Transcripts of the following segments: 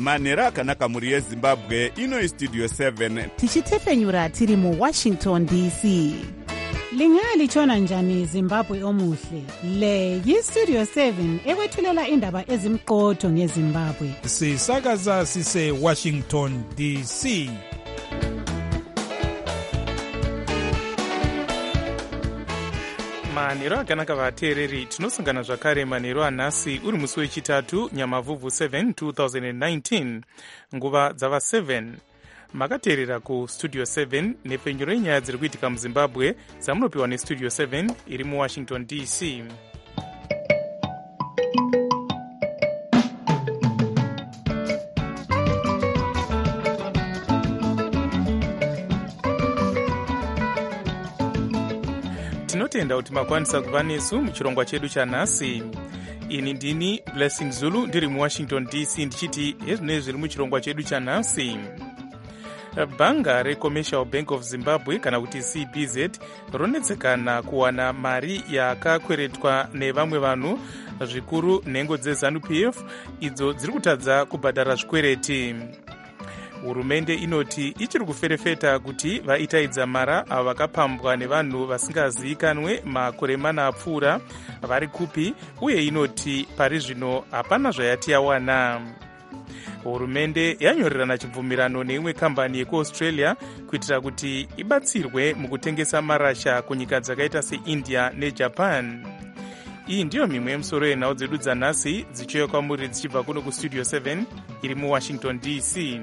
manhero akanaka mhuri yezimbabwe. Ino Studio 7 tichitefenyura tiri muWashington DC. Lingalitshona njani Zimbabwe omuhle? Le yiStudio 7 ekwethulela indaba ezimqotho ngeZimbabwe. Sisakaza sise Washington DC. manhero akanaka vateereri, tinosangana zvakare manhero anhasi uri musi wechitatu nyamavhuvhu 7 2019 nguva dzava 7. makateerera kustudio 7 nepfenyuro yenyaya dziri kuitika muzimbabwe dzamunopiwa nestudio 7 iri muwashington DC. tinotenda kuti makwanisa kuva nesu muchirongwa chedu chanhasi. ini ndini Blessing Zulu ndiri muwashington DC ndichiti hezvinoi zviri muchirongwa chedu chanhasi. bhanga reCommercial Bank of Zimbabwe kana kuti CBZ ronetsekana kuwana mari yakakweretwa nevamwe vanhu, zvikuru nhengo dzeZANU-PF idzo dziri kutadza kubhadhara zvikwereti. hurumende inoti ichiri kuferefeta kuti vaitaidza mara avo vakapambwa nevanhu vasingazivikanwe makore mana apfuura vari kupi, uye inoti pari zvino hapana zvayati yawana. hurumende yanyorerana chibvumirano neimwe kambani yekuaustralia kuitira kuti ibatsirwe mukutengesa marasha kunyika dzakaita seindia nejapan. iyi ndiyo mimwe yemusoro yenhau dzedu dzanhasi dzichiuya kwamuri dzichibva kuno kustudio 7 iri muwashington DC.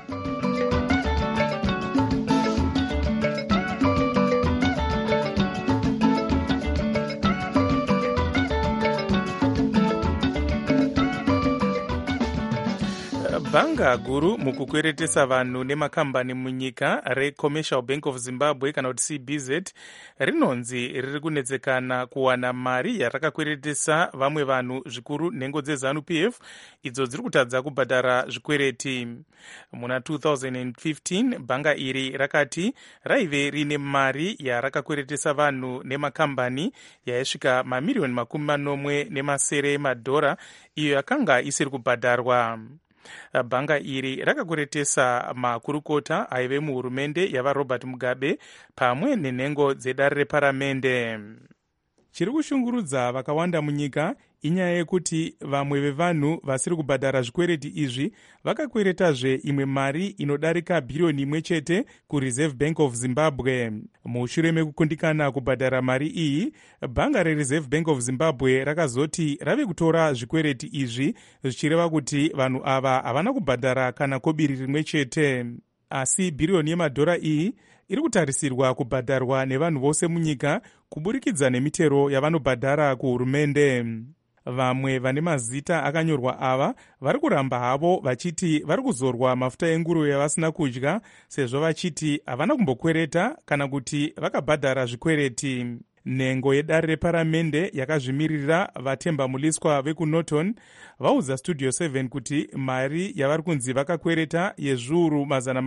bhanga guru mukukweretesa vanhu nemakambani munyika reCommercial Bank of Zimbabwe kana kuti CBZ rinonzi riri kunetsekana kuwana mari yarakakweretesa vamwe vanhu, zvikuru nhengo dzeZANU-PF idzo dziri kutadza kubhadhara zvikwereti. muna 2015 bhanga iri rakati raive rine mari yarakakweretesa vanhu nemakambani yaisvika mamiriyoni 80 emadhora, iyo yakanga isiri kubhadharwa. bhanga iri rakakweretesa makurukota aive muhurumende yavaRobert Mugabe pamwe nenhengo dzedare reparamende. chiri kushungurudza vakawanda munyika inyaya yekuti vamwe vevanhu vasiri kubhadhara zvikwereti izvi vakakweretazve imwe mari inodarika bhiriyoni 1 chete kuReserve Bank of Zimbabwe. mushure mekukundikana kubhadhara mari iyi, bhanga reReserve Bank of Zimbabwe rakazoti rave kutora zvikwereti izvi, zvichireva kuti vanhu ava havana kubhadhara kana kobiri rimwe chete. asi bhiriyoni yemadhora iyi iri kutarisirwa kubhadharwa nevanhu vose munyika kuburikidza nemitero yavanobhadhara kuhurumende. vamwe vane mazita akanyorwa ava vari kuramba havo vachiti vari kuzorwa mafuta enguruve yavasina kudya, sezvo vachiti havana kumbokwereta kana kuti vakabhadhara zvikwereti. nhengo yedare reparamende yakazvimirira vatemba muliswa vekuNorton vaudza studio 7 kuti mari yavari kunzi vakakwereta yezviuru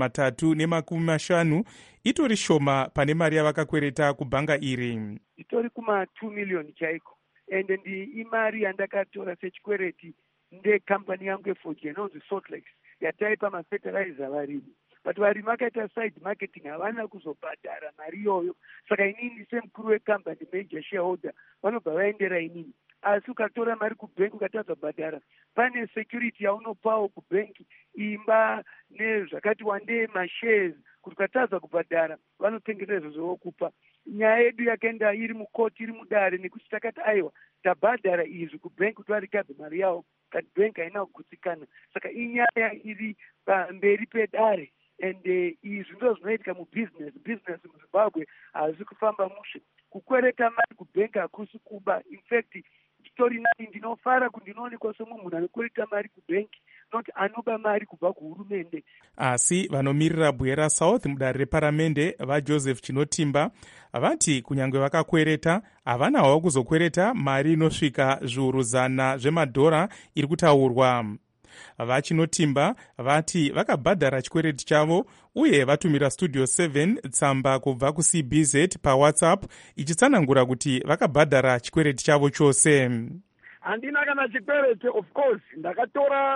350 itori shoma pane mari yavakakwereta kubhanga iri. itori kuma 2 million chaiko, ende ndi imari yandakatora sechikwereti ndekambani yangu yeFoji inonzi Saltlex yataipa mafertilizer varimi, but varimi vakaita side marketing havana kuzobhadhara mari iyoyo. saka inini semukuru wekambani major shareholder vanobva vaendera inini. asi ukatora mari kubhenki ukatadza kubhadhara, pane security yaunopawo kubhenki, imba nezvakati wandei mashares, kuti ukatadza kubhadhara vanotengesa izvo zvokupa. nyaya yedu yakaenda iri mukoti iri mudare nekuti takati aiwa tabhadhara izvi kubhenki kuti varikabve mari yavo, kati bhenki haina kugutsikana. saka inyaya iri pamberi pedare, ende izvi ndo zvinoitika business muZimbabwe hazvi kufamba mushe. kukwereta mari kubhenki hakusi kuba. in fact chitori nani ndinofara kundinoonekwa somwe munhu anokwereta mari kubhenki, noti anoba mari kubva kuhurumende. asi vanomirira Bwera South mudare reparamende vaJoseph Chinotimba vati kunyange vakakwereta havana havo kuzokwereta mari inosvika zviuru 100 zvemadhora iri kutaurwa. vaChinotimba vati vakabhadhara chikwereti chavo uye vatumira studio 7 tsamba kubva kuCBZ paWhatsApp ichitsanangura kuti vakabhadhara chikwereti chavo chose. handina kana chikwereti, of course ndakatora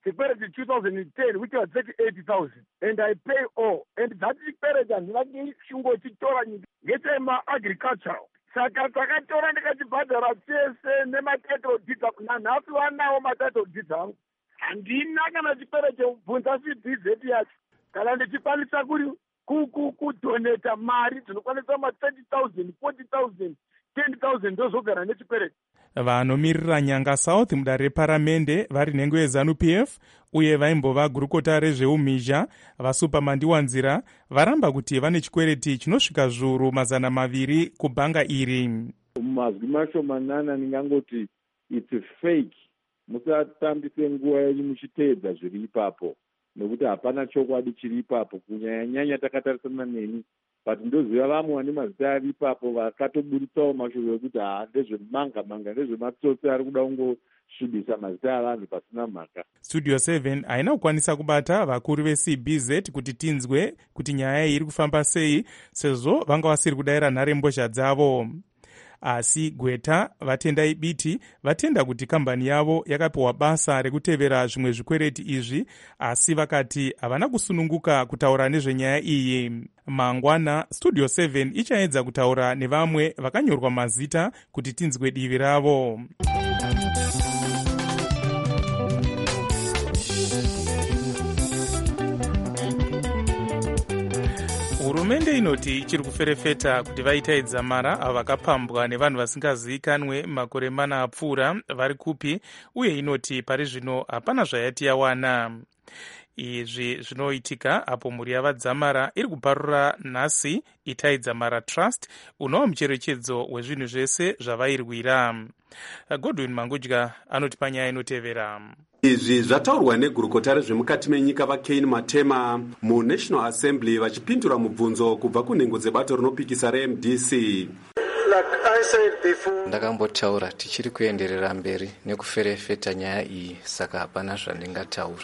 chikwereti 2010 which was 38,000 and I pay all, and that chikwereti handina chingositora ngechema-agricultural. Saka takatora ndikachibhadhara chese nematitle deeds nanhasi vanawo matitle deeds angu. Handina kana chikwereti chekubvunza CBZ yacho. Kana ndichikwanisa kudoneta mari dzinokwanisa ma30,000, 40,000, 10,000 ndozogara nechikwereti. Vanomiririra Nyanga South mudare reparamende vari nhengo yeZANU-PF uye vaimbova gurukota rezveumhizha vaSupermandiwanzira varamba kuti vane chikwereti chinosvika zviuru 200 kubhanga iri. Mazwi mashomanana ndingangoti it's fake. Musatambise nguva yenyu muchiteedza zviri ipapo, nekuti hapana chokwadi chiri ipapo. Kunyanya takatarisana neni, but ndoziva vamwe vane mazita ari ipapo vakatoburitsawo mashoko ekuti ndezvemanga ndezvematsotsi ari kuda kungosvibisa mazita avanhu pasina mhaka. Studio 7 haina kukwanisa kubata vakuru veCBZ kuti tinzwe kuti nyaya iyi iri kufamba sei, sezvo vanga vasiri kudayira nharembozha dzavo. Asi Gweta vatendai biti vatenda kuti kambani yavo yakapiwa basa rekutevera zvimwe zvikwereti izvi, asi vakati havana kusununguka kutaura nezvenyaya iyi. Mangwana Studio 7 ichaedza kutaura nevamwe vakanyorwa mazita kuti tinzwe divi ravo. Hurumende inoti ichiri kuferefeta kuti vaitaidza mara avo vakapambwa nevanhu vasingazivikanwe makore mana apfuura vari kupi, uye inoti pari zvino hapana zvayati yawana. Izvi zvinoitika apo mhuri yavadzamara iri kuparura nhasi itaidza mara trust unova mucherechedzo wezvinhu zvese zvavairwira. Godwin Mangudya anoti panyaya inotevera. Izvi zvataurwa negurukota rezvemukati menyika vaKain Matema muNational Assembly vachipindura mubvunzo kubva kunhengo dzebato rinopikisa reMDC. Ndakambotaura tichiri kuenderera mberi nekuferefeta nyaya iyi, saka hapana zvandingataura.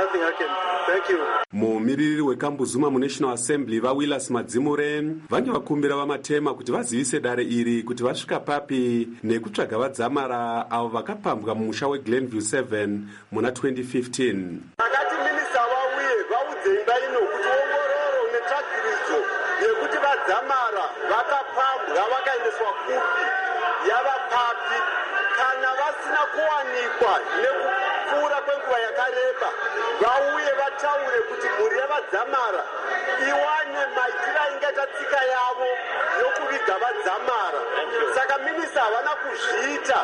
Mumiriri weKambuzuma muNational Assembly vaWillis Madzimure vange vakumbira vaMatema kuti vazivise dare iri kuti vasvika papi nekutsvaga vadzamara avo vakapambwa mumusha weGlenview 7 muna 2015. Akati minisa vauye vaudze imba ino kuti ongororo netsvagiridzo yekuti vadzamara vakapambwa vakaendeswa kupi yava papi, kana vasina kuwanikwa nekupfuura kwenguva yakareba vauye vataure kuti mhuri yavadzamara iwane maitiro aingaita tsika yavo yokuviga vadzamara. Saka minisa havana kuzviita.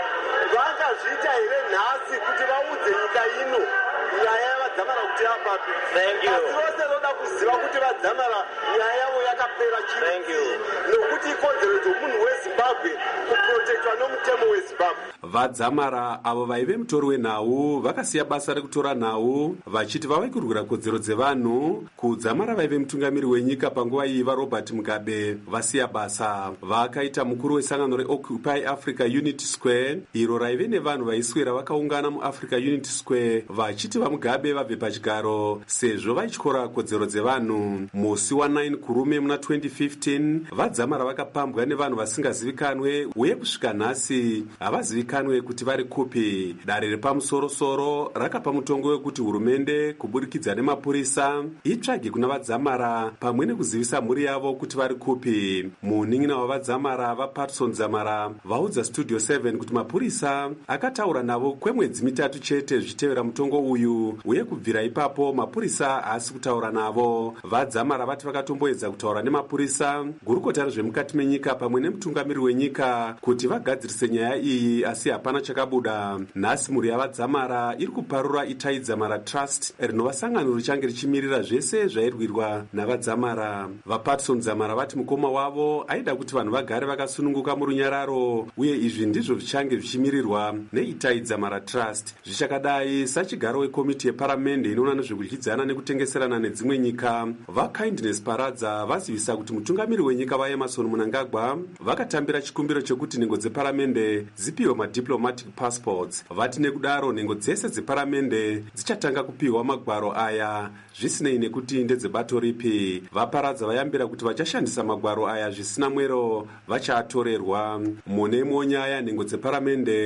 Vangazviita here nhasi kuti vaudze nyika ino nyaya yavadzamara kuti yapapi. Asi vose voda kuziva kuti vadzamara nyaya yavo yakapera chii, nokuti ikodzero dzomunhu weZimbabwe kuprotektwa nomutemo weZimbabwe. Vadzamara avo vaive mutori wenhau vakasiya basa rekutora nhau vachiti vava kurwira kodzero dzevanhu. Kudzamara vaive mutungamiri wenyika panguva iyi vaRobert Mugabe vasiya basa. Vakaita mukuru wesangano reOccupy Africa Unity Square iro raive nevanhu vaiswera vakaungana muAfrica Unity Square vachiti vaMugabe vabve pachigaro sezvo vaityora kodzero dzevanhu. Musi wa9 kurume muna 2015 vadzamara vakapambwa nevanhu vasingazivikanwe uye kusvika nhasi havazivikanwe kuti vari kupi. Dare repamusoro-soro rakapa mutongo wekuti hurumende kuburikidza nemapurisa itsvage kuna vadzamara pamwe nekuzivisa mhuri yavo kuti vari kupi. Munin'ina wavadzamara vaPatson Dzamara vaudza Studio 7 kuti mapurisa akataura navo kwemwedzi mitatu chete zvichitevera mutongo uyu, uye kubvira ipapo mapurisa haasi kutaura navo. Vadzamara vati vakatomboedza kutaura nemapurisa, gurukota rezvemukati menyika pamwe nemutungamiri wenyika kuti vagadzirise nyaya iyi, asi hapana chakabuda. Nhasi mhuri yavadzamara iri kuparura itaidza mara trust rinova sangano richange richimirira zvese zvairwirwa navadzamara. vaPatson Dzamara vati mukoma wavo aida kuti vanhu vagare vakasununguka murunyararo, uye izvi ndizvo zvichange zvichimirirwa neitaidza mara trust. Zvichakadai sachigaro wekomiti yeparamende inoona nezvekudyidzana nekutengeserana nedzimwe nyika, vaKindness Paradza vazivisa kuti mutungamiri wenyika vaEmerson Mnangagwa vakatambira chikumbiro chekuti nhengo dzeparamende dzipiwe madiplomatic passports. Vati nekudaro nhengo dzese dzeparamende dzichatanga kupiwa magwaro aya zvisinei nekuti ndedzebato ripi. VaParadza vayambira kuti vachashandisa magwaro aya zvisina mwero vachaatorerwa. Mune imwe nyaya nhengo dzeparamende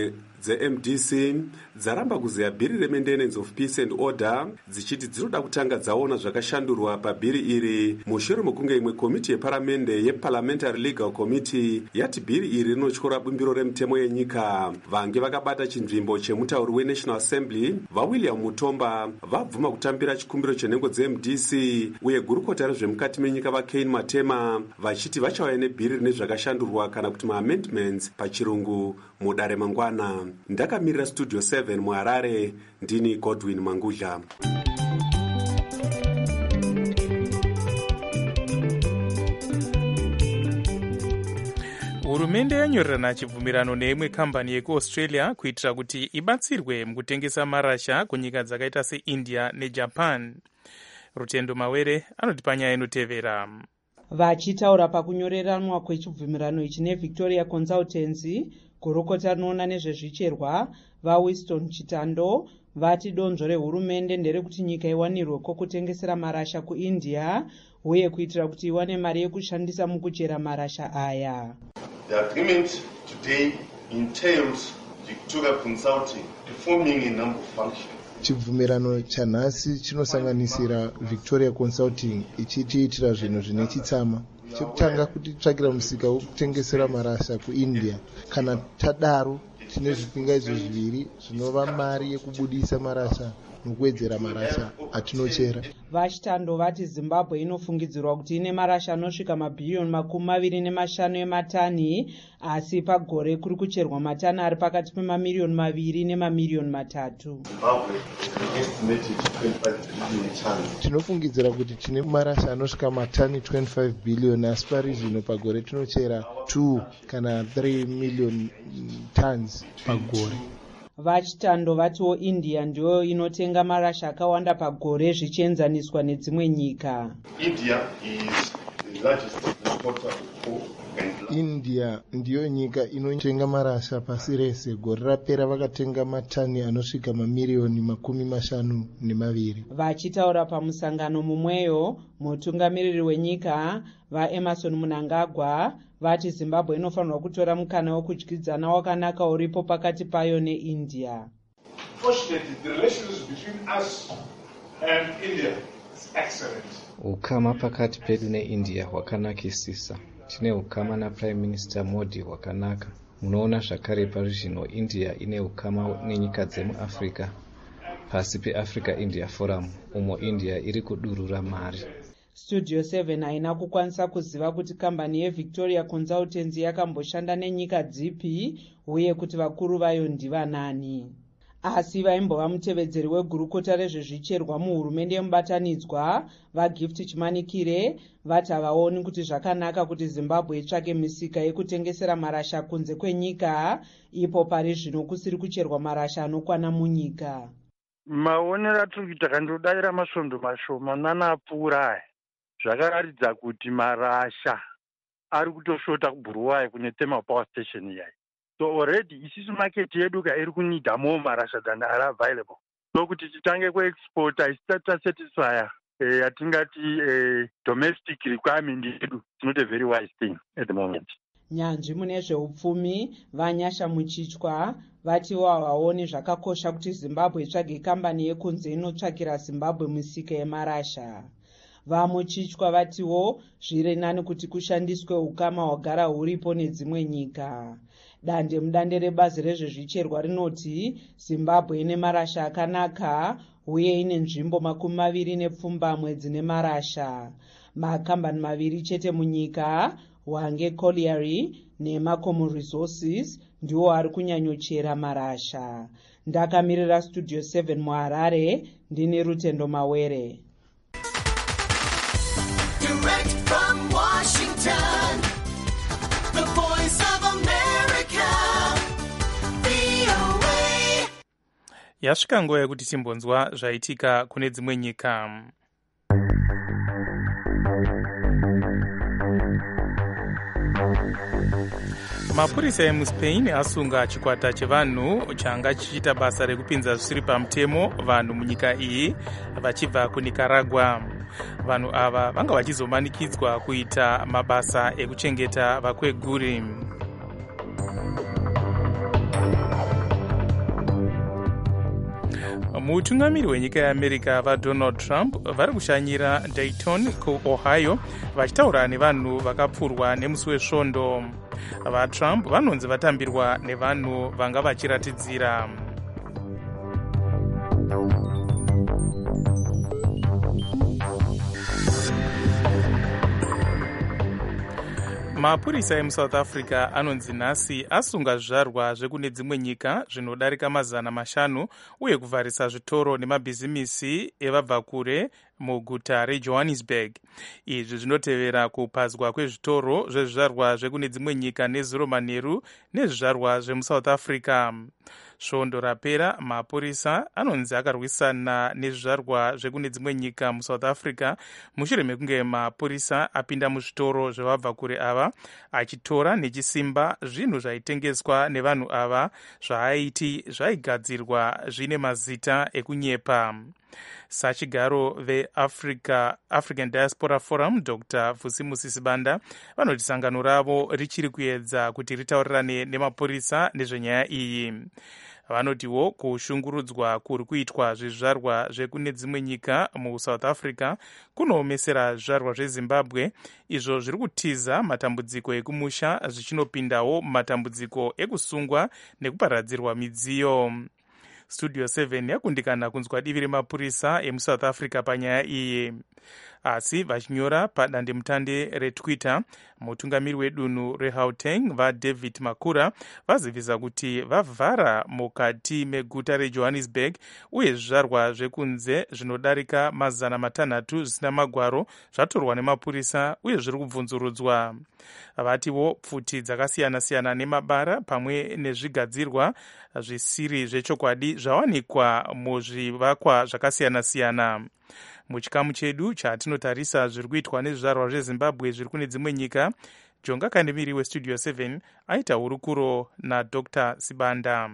dzeMDC dzaramba kuzeya bhiri reMaintenance of Peace and Order dzichiti dzinoda kutanga dzaona zvakashandurwa pabhiri iri mushure mekunge imwe komiti yeparamende yeParliamentary Legal Committee yati bhiri iri rinotyora bumbiro remutemo yenyika. Vange vakabata chinzvimbo chemutauri weNational Assembly vaWilliam Mutomba vabvuma kutambira chikumbiro chenhengo dzeMDC uye gurukota rezvemukati menyika vaKane Matema vachiti vachauya nebhiri rine zvakashandurwa kana kuti maamendments pachirungu mudare mangwana. Ndakamirira Studio 7 muHarare, ndini Godwin Mangudla. Hurumende yanyorerana chibvumirano neimwe kambani yekuAustralia kuitira kuti ibatsirwe mukutengesa marasha kunyika dzakaita seIndia neJapan. Rutendo Mawere anoti panyaya inotevera. Vachitaura pakunyoreranwa kwechibvumirano ichi neVictoria Consultancy, gurukota rinoona nezvezvicherwa vaWinston Chitando vati donzvo rehurumende nderekuti nyika iwanirwe kokutengesera marasha kuIndia uye kuitira kuti iwane mari yekushandisa mukuchera marasha aya. The agreement today entails Victoria Consulting performing a number of functions. Chibvumirano chanhasi chinosanganisira Victoria Consulting ichitiitira zvinhu zvine chitsama. Chekutanga kuti tsvagira musika wekutengesera marasha kuIndia. Kana tadaro tine zvipingaidzo zviviri zvinova mari yekubudisa marasha nokuwedzera marasha atinochera. Vachitando vati Zimbabwe inofungidzirwa kuti ine marasha anosvika mabhiriyoni 25 ematani, asi pagore kuri kucherwa matani ari pakati pemamiliyoni 2 nemamiliyoni 3. Tinofungidzira kuti tine marasha anosvika matani 25 billion, asi pari zvino pagore tinochera 2 kana 3 million tons pagore. Vachitando vatiwo India ndiyo inotenga marasha akawanda pagore zvichienzaniswa nedzimwe nyika. India is the largest exporter of coal. India ndiyo nyika inotenga marasha pasi rese. Gore rapera vakatenga matani anosvika mamiliyoni 52. Vachitaura pamusangano mumweyo, mutungamiriri wenyika vaEmmerson Mnangagwa vati Zimbabwe inofanirwa kutora mukana wekudyidzana wakanaka uripo pakati payo neIndia. Fortunately, the relations between us and India is excellent. Ukama pakati pedu neIndia hwakanakisisa. Tine ukama naPrime Minister Modi hwakanaka. Munoona zvakare pari zvino India ine ukama nenyika dzemuAfrica pasi peAfrica India Forum umo India iri kudurura mari. Studio 7 haina kukwanisa kuziva kuti kambani yeVictoria Consultancy yakamboshanda nenyika dzipi uye kuti vakuru vayo ndivanani. Asi vaimbova mutevedzeri wegurukota rezvezvicherwa muhurumende yemubatanidzwa vaGift Chimanikire vati havaoni kuti zvakanaka kuti Zimbabwe itsvake misika yekutengesera marasha kunze kwenyika ipo pari zvino kusiri kucherwa marasha anokwana munyika. Maonero atiri kuita kandodaira masvondo mashoma nanapfuura aya zvakaratidza kuti marasha ari kutoshota kuBuruwayo kune thermal power station iyai. So already isisu market yedu iri kunida more marasha than are available. So kuti titange kuexport isita satisfy yatingati domestic requirement yedu. It's not a very wise thing at the moment. Nyanzvi mune zveupfumi vaNyasha Muchichwa vatiwo havaoni zvakakosha kuti Zimbabwe itsvage kambani yekunze inotsvakira Zimbabwe misika yemarasha. VaMuchichwa vatiwo zviri nani kuti kushandiswe ukama hwagara huripo nedzimwe nyika. Dande mudande rebazi rezvezvicherwa rinoti Zimbabwe ine marasha akanaka uye ine nzvimbo 27 dzine marasha. Makambani 2 chete munyika, Hwange Colliery neMakomo Resources, ndiwo ari kunyanyochera marasha. Ndakamirira Studio 7 muHarare, ndini Rutendo Mawere. Direct from Washington, the voice of America, VOA. Yasvika nguva yekuti timbonzwa zvaitika kune dzimwe nyika. Mapurisa emuSpain asunga chikwata chevanhu changa chichita basa rekupinza zvisiri pamutemo vanhu munyika iyi vachibva kuNicaragua. Vanhu ava vanga vachizomanikidzwa kuita mabasa ekuchengeta vakweguri. mutungamiri wenyika yeamerica vaDonald Trump vari kushanyira Dayton kuOhio vachitaura nevanhu vakapfurwa nemusi wesvondo. VaTrump vanonzi vatambirwa nevanhu vanga vachiratidzira. Mapurisa emuSouth Africa anonzi nhasi asunga zvizvarwa zvekune dzimwe nyika zvinodarika 500 uye kuvharisa zvitoro nemabhizimisi evabvakure muguta reJohannesburg. Izvi zvinotevera kupazwa kwezvitoro zvezvizvarwa zvekune dzimwe nyika nezuro manheru nezvizvarwa zvemuSouth Africa. Svondo rapera mapurisa anonzi akarwisana nezvizvarwa zvekune dzimwe nyika muSouth Africa mushure mekunge mapurisa apinda muzvitoro zvevabvakure ava achitora nechisimba zvinhu zvaitengeswa nevanhu ava zvaaiti zvaigadzirwa zvine mazita ekunyepa. Sachigaro veAfrican Diaspora Forum Dr. Vusimusi Sibanda vanoti sangano ravo richiri kuedza kuti ritaurirane nemapurisa nezvenyaya iyi. Vanotiwo kushungurudzwa kuri kuitwa zvizvarwa zvekune dzimwe nyika muSouth Africa kunoomesera zvizvarwa zveZimbabwe izvo zviri kutiza matambudziko ekumusha zvichinopindawo matambudziko ekusungwa nekuparadzirwa midziyo. Studio 7 yakundikana kunzwa divi remapurisa emuSouth Africa panyaya iyi. Asi vachinyora padandemutande reTwitter, mutungamiri wedunhu reGauteng vaDavid Makura vazivisa kuti vavhara mukati meguta reJohannesburg uye zvizvarwa zvekunze zvinodarika 600 zvisina magwaro zvatorwa nemapurisa uye zviri kubvunzurudzwa. Vatiwo pfuti dzakasiyana-siyana nemabara pamwe nezvigadzirwa zvisiri zvechokwadi zvawanikwa muzvivakwa zvakasiyana-siyana. Muchikamu chedu chatinotarisa zviri kuitwa nezvizvarwa zveZimbabwe zviri kune dzimwe nyika, Jonga Kandemiri weStudio 7 aita hurukuro naDr. Sibanda.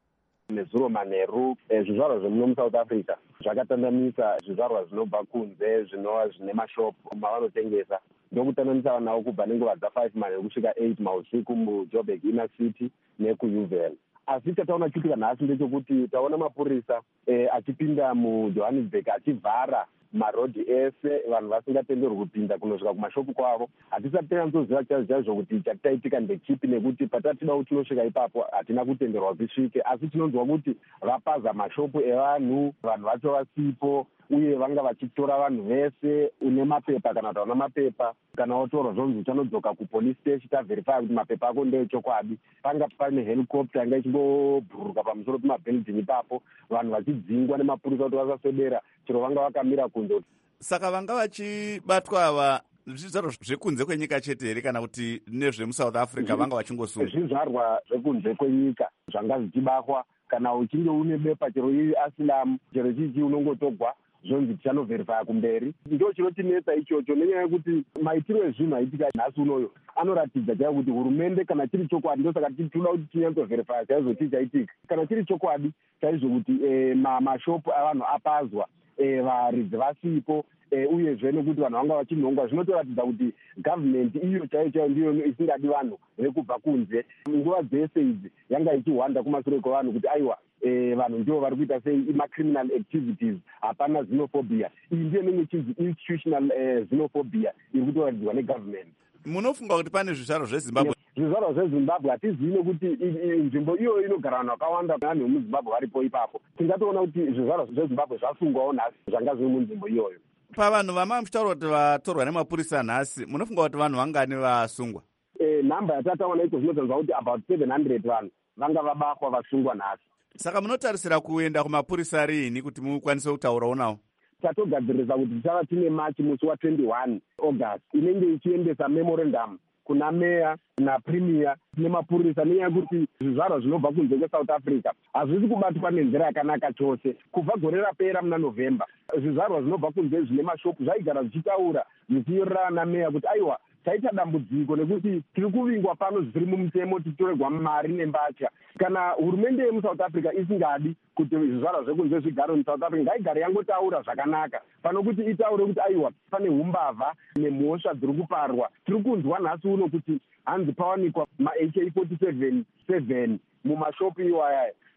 Nezuro manheru zvizvarwa zvemuno muSouth Africa zvakatandamisa zvizvarwa zvinobva kunze zvinova zvine mashopu mavanotengesa ndokutandamisa nawo kubva nenguva dza5 manheru kusvika 8 mausiku muJoburg Inner City nekuUval. Asi chataona chiitika nhasi ndechekuti taona mapurisa achipinda muJohannesburg achivhara marodhi ese vanhu vasingatenderwi kupinda kunosvika kumashopu kwavo. Hatisati tanyazoziva chaizvo kuti chataitika ndechipi nekuti patatida kuti tinosvika ipapo hatina kutenderwa tisvike, asi tinonzwa kuti vapaza mashopu evanhu, vanhu vacho vasipo uye vanga vachitora vanhu vese une mapepa kana kuti hauna mapepa. Kana watorwa zvonzi uchanodzoka kupolice station tavherifya kuti mapepa ako ndeechokwadi. Panga pane helicopter yanga ichingobhururuka pamusoro pemabuilding ipapo, vanhu vachidzingwa nemapurisa kuti vasaswedera chero vanga vakamira kunze. Saka vanga vachibatwa ava zvizvarwa zvekunze kwenyika chete here kana kuti nezvemuSouth Africa vanga vachingosunga? Zvizvarwa zvekunze kwenyika zvanga zvichibahwa. Kana uchinge une bepa chero iri asilamu chero chichi unongotogwa zvonzi tichanovherifya kumberi. Ndo chinotinetsa ichocho nenyaya yekuti maitiro ezvinhu aitika nhasi unoyo anoratidza chaivo kuti hurumende kana chiri chokwadi ndosaka tinoda kuti tinyatsovherifya chaizvo chii chaitika. Kana chiri chokwadi chaizvo kuti mashopu avanhu apazwa, varidzi vasipo, uyezve nekuti vanhu vanga vachinhongwa, zvinotoratidza kuti gavhimende iyo chaiyo chaiyo ndiyo isingadi vanhu vekubva kunze. Nguva dzese idzi yanga ichihwanda kumashure kwevanhu kuti aiwa vanhu ndivo vari kuita sei macriminal activities, hapana xenophobia. Iyi ndiyo nemwe chinzi institutional xenophobia iri kutoratidzwa negavhimende. Munofunga kuti pane zvizvarwa zveZimbabwe? Zvizvarwa zveZimbabwe hatizivi nekuti nzvimbo iyoyo inogara vanhu vakawanda vanhu vemuZimbabwe varipo ipapo. Tingatoona kuti zvizvarwa zveZimbabwe zvasungwawo nhasi zvanga zviri munzvimbo iyoyo. Pavanhu vama muchitaura kuti vatorwa nemapurisa nhasi, munofunga kuti vanhu vangani vasungwa? Nhamba yatataona iko zvinotanzwa kuti about 700 vanhu vanga vabakwa vasungwa nhasi. Saka munotarisira kuenda kumapurisa rini kuti mukwanise kutaurawo nawo? Tatogadzirisa kuti tichava tine machi musi wa21 August inenge ichiendesa memorandum kuna meya napremier nemapurisa, nenyaya yekuti zvizvarwa zvinobva kunze kweSouth Africa hazvisi kubatwa nenzira yakanaka chose. Kubva gore rapera muna November zvizvarwa zvinobva kunze zvine mashopu zvaigara zvichitaura zvichiyorera nameya kuti aiwa taita dambudziko nekuti tiri kuvingwa pano zviri mumutemo titorerwa mari nembatya. Kana hurumende yemuSouth Africa isingadi kuti zvizvarwa zvekunze zvigare muSouth Africa ngaigare yangotaura zvakanaka pano kuti itaure kuti aiwa pane umbavha nemhosva dziri kuparwa. Tiri kunzwa nhasi uno kuti hanzi pawanikwa ma AK-47 mumashopu iwaya.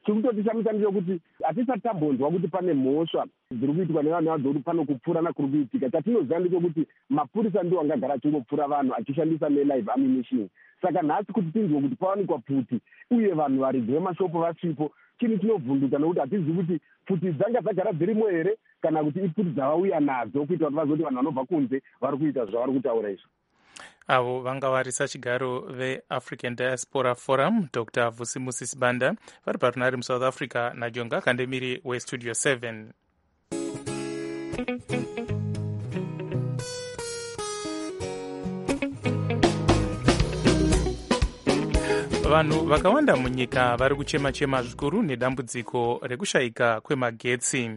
chiri kutotishamisa ndechekuti hatisati tambonzwa kuti pane mhosva dziri kuitwa nevanhu vadzo kuti pano kupfurana kuri kuitika. Chatinoziva ndechekuti mapurisa ndiwo angagara achingopfura vanhu achishandisa nelive ammunition. Saka nhasi kuti tinzwe kuti pawanikwa pfuti uye vanhu varidzi vemashopo vasipo, chini chinovhunduka nekuti hatizivi kuti pfuti dzanga dzagara dzirimo here kana kuti ipfuti dzavauya nadzo kuita kuti vazoti vanhu vanobva kunze vari kuita zvavari kutaura izvo. avo vanga varisa chigaro veafrican diaspora forum Dr. Vusimusi Sibanda vari parunare muSouth Africa naJonga Kandemiri westudio 7. Vanhu vakawanda munyika vari kuchema-chema zvikuru nedambudziko rekushayika kwemagetsi.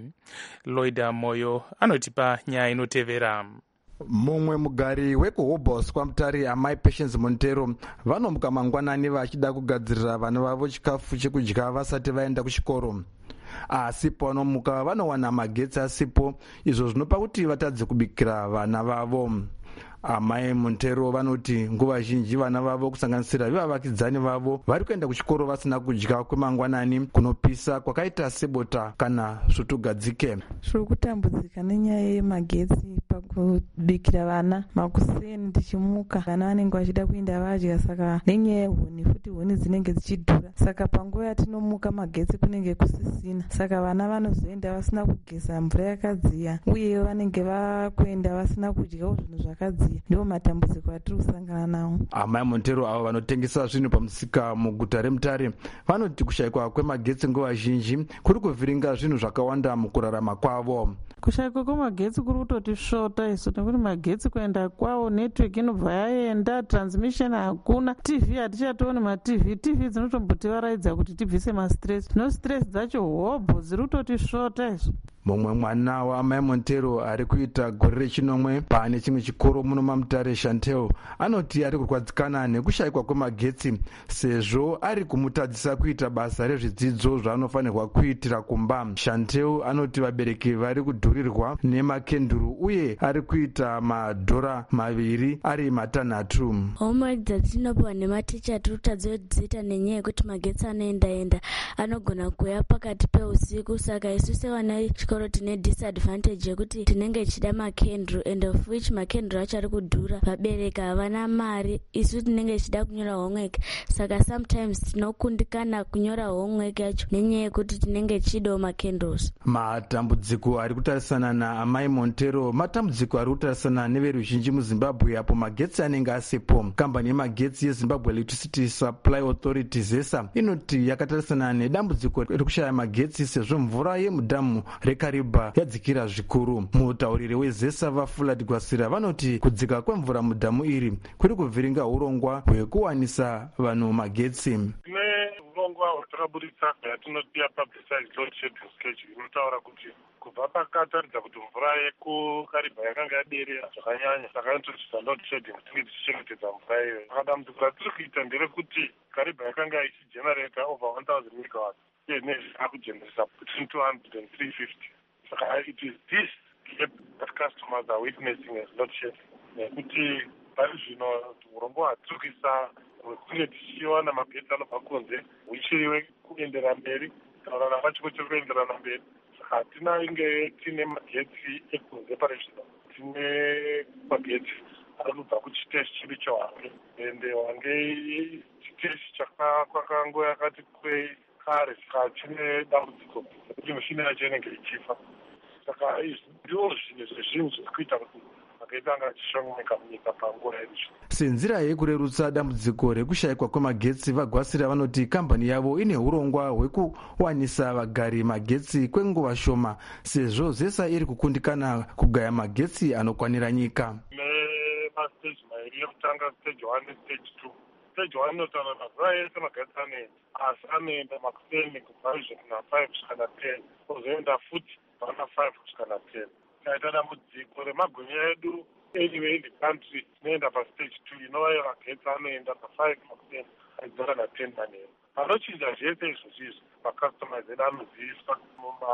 Loida Moyo anotipa nyaya inotevera. Mumwe mugari wekuHobos kwaMutare amai Patience Montero vanomuka mangwanani vachida kugadzirira vana vavo chikafu chekudya vasati vaenda kuchikoro. Asi panomuka vanowana magetsi asipo, izvo zvinopa kuti vatadze kubikira vana vavo. Amai Montero vanoti nguva zhinji vana vavo kusanganisira vevavakidzani vavo vari kuenda kuchikoro vasina kudya kwemangwanani kunopisa kwakaita sebota kana svutugadzike. Zviri kutambudzika nenyaya yemagetsi pakubikira vana makuseni tichimuka. Vana vanenge vachida kuenda vadya, saka nenyaya yehuni futi huni dzinenge dzichidhura, saka panguva yatinomuka magetsi kunenge kusisina, saka vana vanozoenda vasina kugeza mvura yakadziya uye vanenge vakuenda vasina kudyawo zvinhu zvakadziya. Ndiwo matambudziko atiri kusangana nawo. Amai Montero avo vanotengesa zvinhu pamusika muguta reMutare vanoti kushayikwa kwemagetsi nguva zhinji kuri kuvhiringa zvinhu zvakawanda mukurarama kwavo. Kushayikwa kwemagetsi kuri kutoti svota isu nekuti magetsi kuenda kwawo, network inobva yaenda, transmission hakuna, TV hatichatooni matv dzinotombotivaraidza kuti tibvise mastress. No stress dzacho hobho dziri kutoti svota isu. Mumwe mwana waamai Montero ari kuita gore rechinomwe pane chimwe chikoro muno maMutare, Chantel, anoti ari kurwadzikana nekushayikwa kwemagetsi sezvo ari kumutadzisa kuita basa rezvidzidzo zvaanofanirwa kuitira kumba. Chantel anoti vabereki vari kudhurirwa nemakenduru uye ari kuita madhora 2 ari matanhatu. Homework dzatinopiwa nematicha tiri kutadza kudziita nenyaya yekuti magetsi anoenda anogona kuuya pakati peusiku, saka isu sevana chikoro tine disadvantage yekuti tinenge chida makenduru, and of which makenduru acho ari kudhura. Vabereki havana mari, isu tinenge chida kunyora homework, saka sometimes tinokundikana kunyora homework yacho nenyaya yekuti tinenge chidawo makenduru. Matambudziko ari kutarisana naamai Montero matambudziko ari kutarisana neveruzhinji muZimbabwe apo magetsi anenge asipo. Kambani yemagetsi yeZimbabwe Electricity Supply Authority ZESA inoti yakatarisana nedambudziko rekushaya magetsi sezvo mvura yemudhamu reKariba yadzikira zvikuru. Mutauriri weZESA vaFulad Gwasira vanoti kudzika kwemvura mudhamu iri kuri kuvhiringa urongwa hwekuwanisa vanhu magetsi. Urongwa hwatakaburitsa yatinoti yapublicized load shedding schedule inotaura kuti kubva pakataridza kuti mvura yekuKariba yakanga yaderera zvakanyanya, saka inototisa load shedding tinge tichichengetedza mvura iyoyo. Dambudziko ratiri kuita nderekuti Kariba yakanga ichigenerata over 1000 megawatts uye nezvi akugeneresa between 200 and 350. Saka it is this gap that customers are witnessing as load shedding. Nekuti pari zvino urongwa hwatiri kuisa kunge tichiwana magetsi anobva kunze huchiri kuendera mberi, taurana pacho chiri kuenderana mberi. Saka hatina inge tine magetsi ekunze pari zvino, tine magetsi ari kubva kuchiteshi chiri cheHwange, ende Hwange chiteshi chakangova yakati kwei kare, saka chine dambudziko nekuti mishini yacho inenge ichifa. Saka izvi ndiwo zvinhu zvezvinhu zviri kuita kuti magetsi anga achishomeka munyika panguva yedu. Senzira yekurerutsa dambudziko rekushayikwa kwemagetsi, vaGwasira vanoti kambani yavo ine urongwa hwekuwanisa vagari magetsi kwenguva shoma sezvo ZESA iri kukundikana kugaya magetsi anokwanira nyika. Stage mairi yekutanga, stage 1 nestage 2. Stage 1 inotaura mazuva ese magetsi anoenda, asi anoenda makuseni kubva zvikuna 5 kusvikana 10, kozoenda futi vana 5 kusvikana 10. Taita dambudziko remagwinya edu anyway in the country tinoenda pastage 2 inova magetsi anoenda pa5 makuseni aidzora na10 manheru. Panochinja zvese izvozvizvi macustomers edu anoziviswa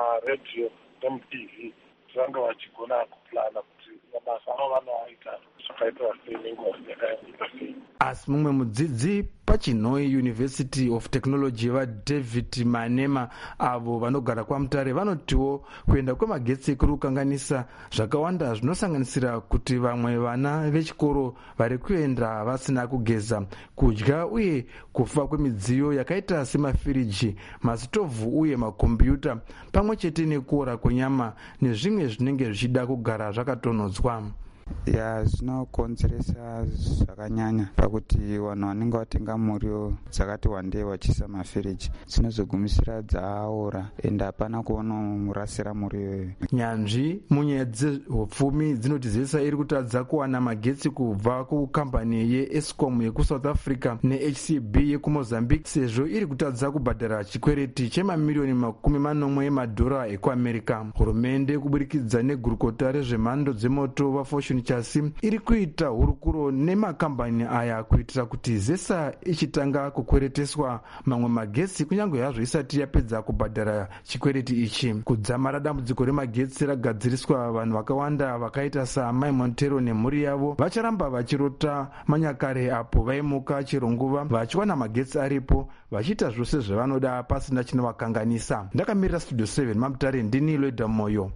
mumaredhiyo nemutv kuti vange vachigona kuplana kuti mabasa avo vanoaita zvakaitwa sei nenguva yakaita sei. asi mumwe mudzidzi pachinhoi university of technology vaDavid Manema avo vanogara kwaMutare vanotiwo kuenda kwemagetsi kuri kukanganisa zvakawanda zvinosanganisira kuti vamwe vana vechikoro vari kuenda vasina kugeza, kudya uye kufa kwemidziyo yakaita semafiriji, masitovhu uye makombiyuta pamwe chete nekuora kwenyama nezvimwe zvinenge zvichida kugara zvakatonhodzwa. Zvinokonzeresa zvakanyanya pakuti vanhu vanenge vatenga muriwo dzakati wandei vachiisa mafiriji dzinozogumisira dzaora ende hapana kuonomurasira muriwo. Nyanzvi munyaya dzehupfumi dzinotizesa iri kutadza kuwana magetsi kubva kukambani yeEscom yekuSouth Africa neHCB yekumozambique sezvo iri kutadza kubhadhara chikwereti chemamiliyoni $40 emadhora ekuAmerica. Hurumende kuburikidza negurukota rezvemhando dzemoto vaFortune chasi iri kuita hurukuro nemakambani aya kuitira kuti ZESA ichitanga kukwereteswa mamwe magetsi kunyange hazvo isati yapedza kubhadhara chikwereti ichi. Kudzamara dambudziko remagetsi ragadziriswa, vanhu vakawanda vakaita saMai Montero nemhuri yavo vacharamba vachirota manyakare apo vaimuka chero nguva vachiwana magetsi aripo vachiita zvose zvavanoda pasina chinovakanganisa. Ndakamirira Studio 7 maMutare, ndini Loida Moyo.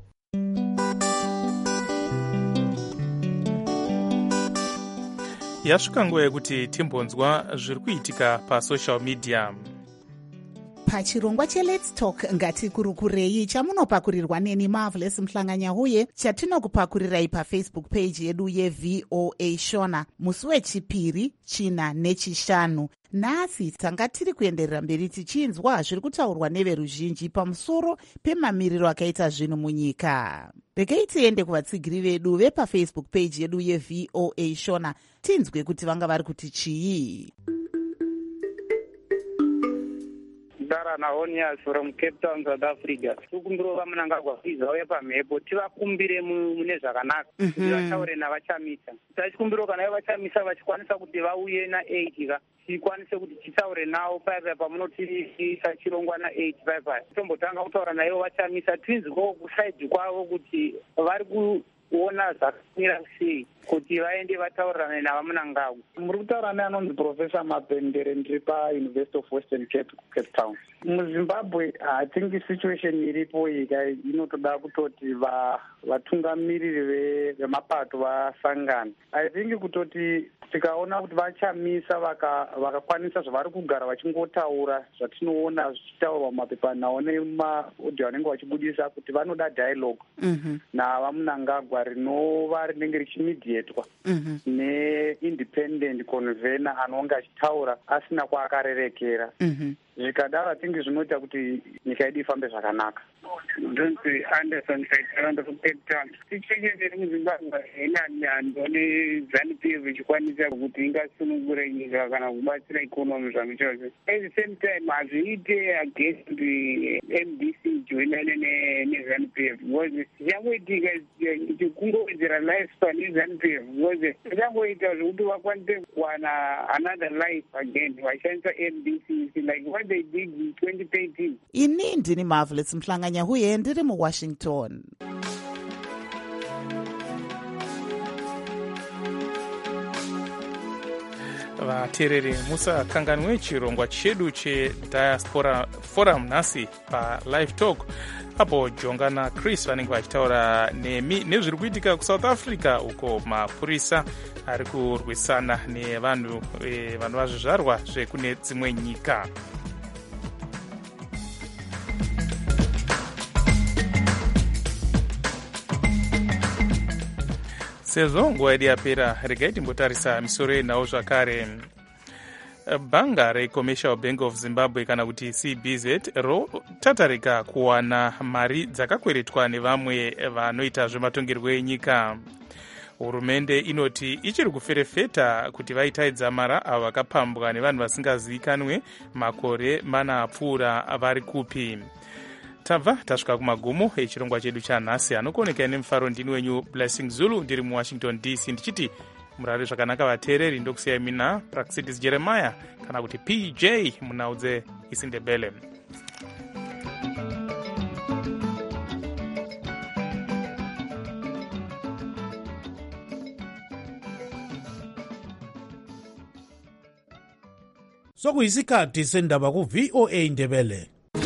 Yasvika nguva yekuti timbonzwa zviri kuitika pasocial media. Pachirongwa cheLet's Talk ngatikurukurei chamunopakurirwa neni Marvelous Mhlanganya uye chatinokupakurirai paFacebook page yedu yeVOA Shona musi wechipiri, china nechishanu. Nhasi tanga tiri kuenderera mberi tichinzwa zviri kutaurwa neveruzhinji pamusoro pemamiriro akaita zvinhu munyika. Regai tiende kuvatsigiri vedu vepaFacebook page yedu yeVOA Shona tinzwe kuti vanga vari kuti chii. Dara Naonias from Cape Town, South Africa. Tukumbirova Mnangagwa vauya pamhepo tivakumbire mune zvakanaka kuti vataure navachamisa. Tachikumbiro kana vachamisa vachikwanisa kuti vauye na8 ka tikwanise kuti titaure navo paya pamunotisa chirongwa na8 paya. Tombotanga kutaura naivo vachamisa tinzwewo kusaidhi kwavo kuti vari kuona zvakamira sei kuti vaende vataurirane navaMnangagwa. Muri kutaura neanonzi Professor Mapendere, ndiri paUniversity of Western Cape Town. MuZimbabwe hatingi situation iripo ika inotoda kutoti vatungamiriri vemapato vasangana. I think kutoti tikaona kuti vachamisa vakakwanisa zvavari kugara vachingotaura zvatinoona zvichitaurwa mumapepa nawo nemaodhiyo anenge vachibudisa kuti vanoda dialogue navaMnangagwa rinova rinenge richimediatwa neindependent convener anonge achitaura asina kwaakarerekera. Zvikadaro tingi zvinoita kuti nyika yedu ifambe zvakanaka. Ndonzi Anderson Saitanda kuCape Town. Tichengezere muZimbabwe enanyando neZANU-PF ichikwanisa kuti ingasunungure nyika kana kubatsira ikonomi zvamwe chose. At the same time hazviite against MDC joinane neZANU-PF because zichangoitika kungowedzera lifespan yeZANU-PF because zichangoita zvekuti vakwanise kuwana another life again vachishandisa MDC like what they did in 2013. Ini ndini Marvelous Mhlanganya uye ndiri muWashington. Vateereri musakanganwe chirongwa chedu cheDiaspora Forum nhasi paLive Talk apo Jonga naChris vanenge vachitaura nezviri kuitika kuSouth Africa uko mapurisa ari kurwisana nevanhu vazvizvarwa zvekune dzimwe nyika. Sezvo nguva yedu yapera, regai timbotarisa misoro yenhau zvakare. Bhanga reCommercial Bank of Zimbabwe kana kuti CBZ rotatarika kuwana mari dzakakweretwa nevamwe vanoita zvematongerwo enyika. Hurumende inoti ichiri kuferefeta kuti vaitaidza mara avo vakapambwa nevanhu vasingazivikanwe makore mana apfuura vari kupi. Tabva tasvika kumagumo echirongwa chedu chanhasi. Anokuoneka nemufaro ndini wenyu Blessing Zulu, ndiri muWashington DC ndichiti murare zvakanaka vateereri. Ndokusiyai mina Praxidis Jeremiah kana kuti PJ munaudze isindebele. sokuyisikhathi sendaba ku-VOA Indebele.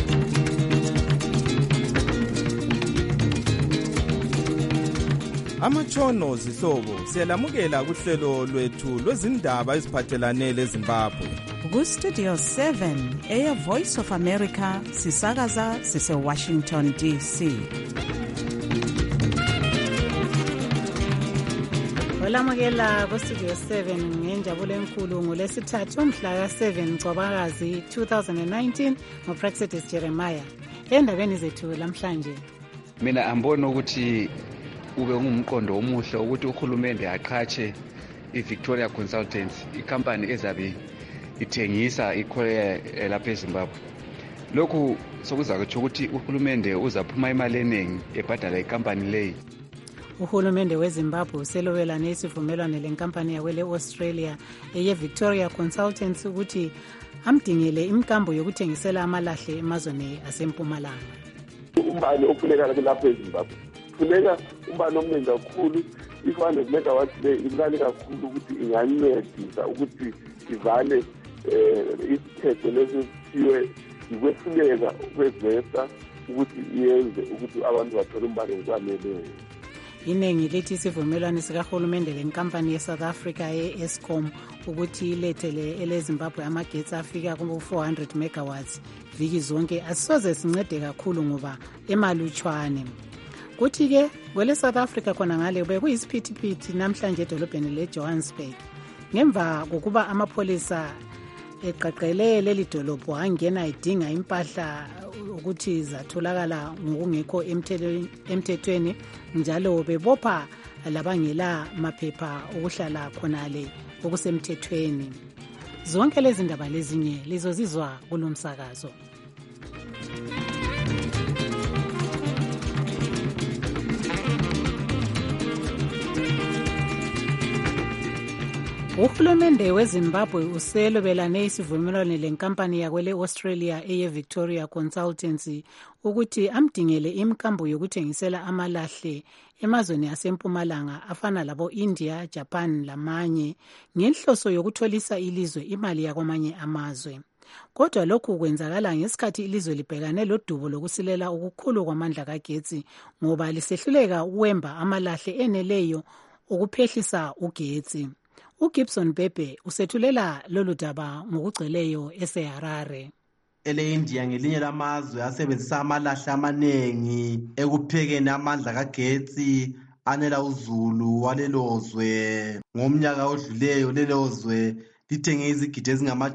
Amatshono zihlobo siyalamukela kuhlelo lwethu lwezindaba eziphathelane leZimbabwe. Ku-Studio 7 Air Voice of America sisakaza sise-Washington DC. Olamukela ku-Studio 7 ngenjabulo enkulu ngolesithathu umhla ka-7 Ncwabakazi 2019 ngoPraxedis Jeremiah. Endabeni zethu lamhlanje mina ambona ukuthi ube ngumqondo omuhle ukuthi uhulumende aqhatshe iVictoria Consultants, ikampani ezabe ithengisa icoal lapha eZimbabwe. Lokhu sokuzakuthi ukuthi uhulumende uzaphuma imali eningi ebhadala ikampani leyi. Uhulumende weZimbabwe uselobelane isivumelwano lenkampani yakwele Australia eyeVictoria Consultants ukuthi amdingele imkambo yokuthengisela amalahle emazweni asempumalanga. Umbani ofuneka lapha eZimbabwe funeka umbani omningi kakhulu, i-100 megawatts le incane kakhulu ukuthi ingancedisa ukuthi ivale isithethe lesithiwe ikwehluleka ukwezesa ukuthi iyenze ukuthi abantu bathole umbani ngokwaneleyo. Iningi lithi isivumelwano sikahulumende lenkampani ye-South Africa ye-Eskom ukuthi ilethele eleZimbabwe amagetsi afika ku-400 megawatts viki zonke asisoze sincede kakhulu ngoba emalutshwane. Kuthi-ke kwele-South Africa khona ngale bekuyisiphithiphithi namhlanje edolobheni leJohannesburg ngemva kokuba amapholisa eqaqele leli dolobho angena idinga impahla ukuthi zatholakala ngokungekho emthethweni njalo bebopha labangela maphepha okuhlala khonale okusemthethweni. Zonke lezi ndaba lezinye lizozizwa kulomsakazo. Uhulumende weZimbabwe uselobelane isivumelwano lenkampani yakwele Australia eyeVictoria Consultancy ukuthi amdingele imkambo yokuthengisela amalahle emazweni asempumalanga afana labo India, Japan lamanye ngenhloso yokutholisa ilizwe imali yakwamanye amazwe. Kodwa lokhu kwenzakala ngesikhathi ilizwe libhekane lodubo lokusilela okukhulu kwamandla kagetsi ngoba lisehluleka ukwemba amalahle eneleyo ukuphehlisa ugetsi. uGibson Bebe usethulela lolu daba ngokugcweleyo eseHarare. Ele-India ngelinye lamazwe asebenzisa amalahle amaningi ekuphekeni amandla kagetsi anela uzulu walelozwe. Ngomnyaka odluleyo lelozwe lithenge izigidi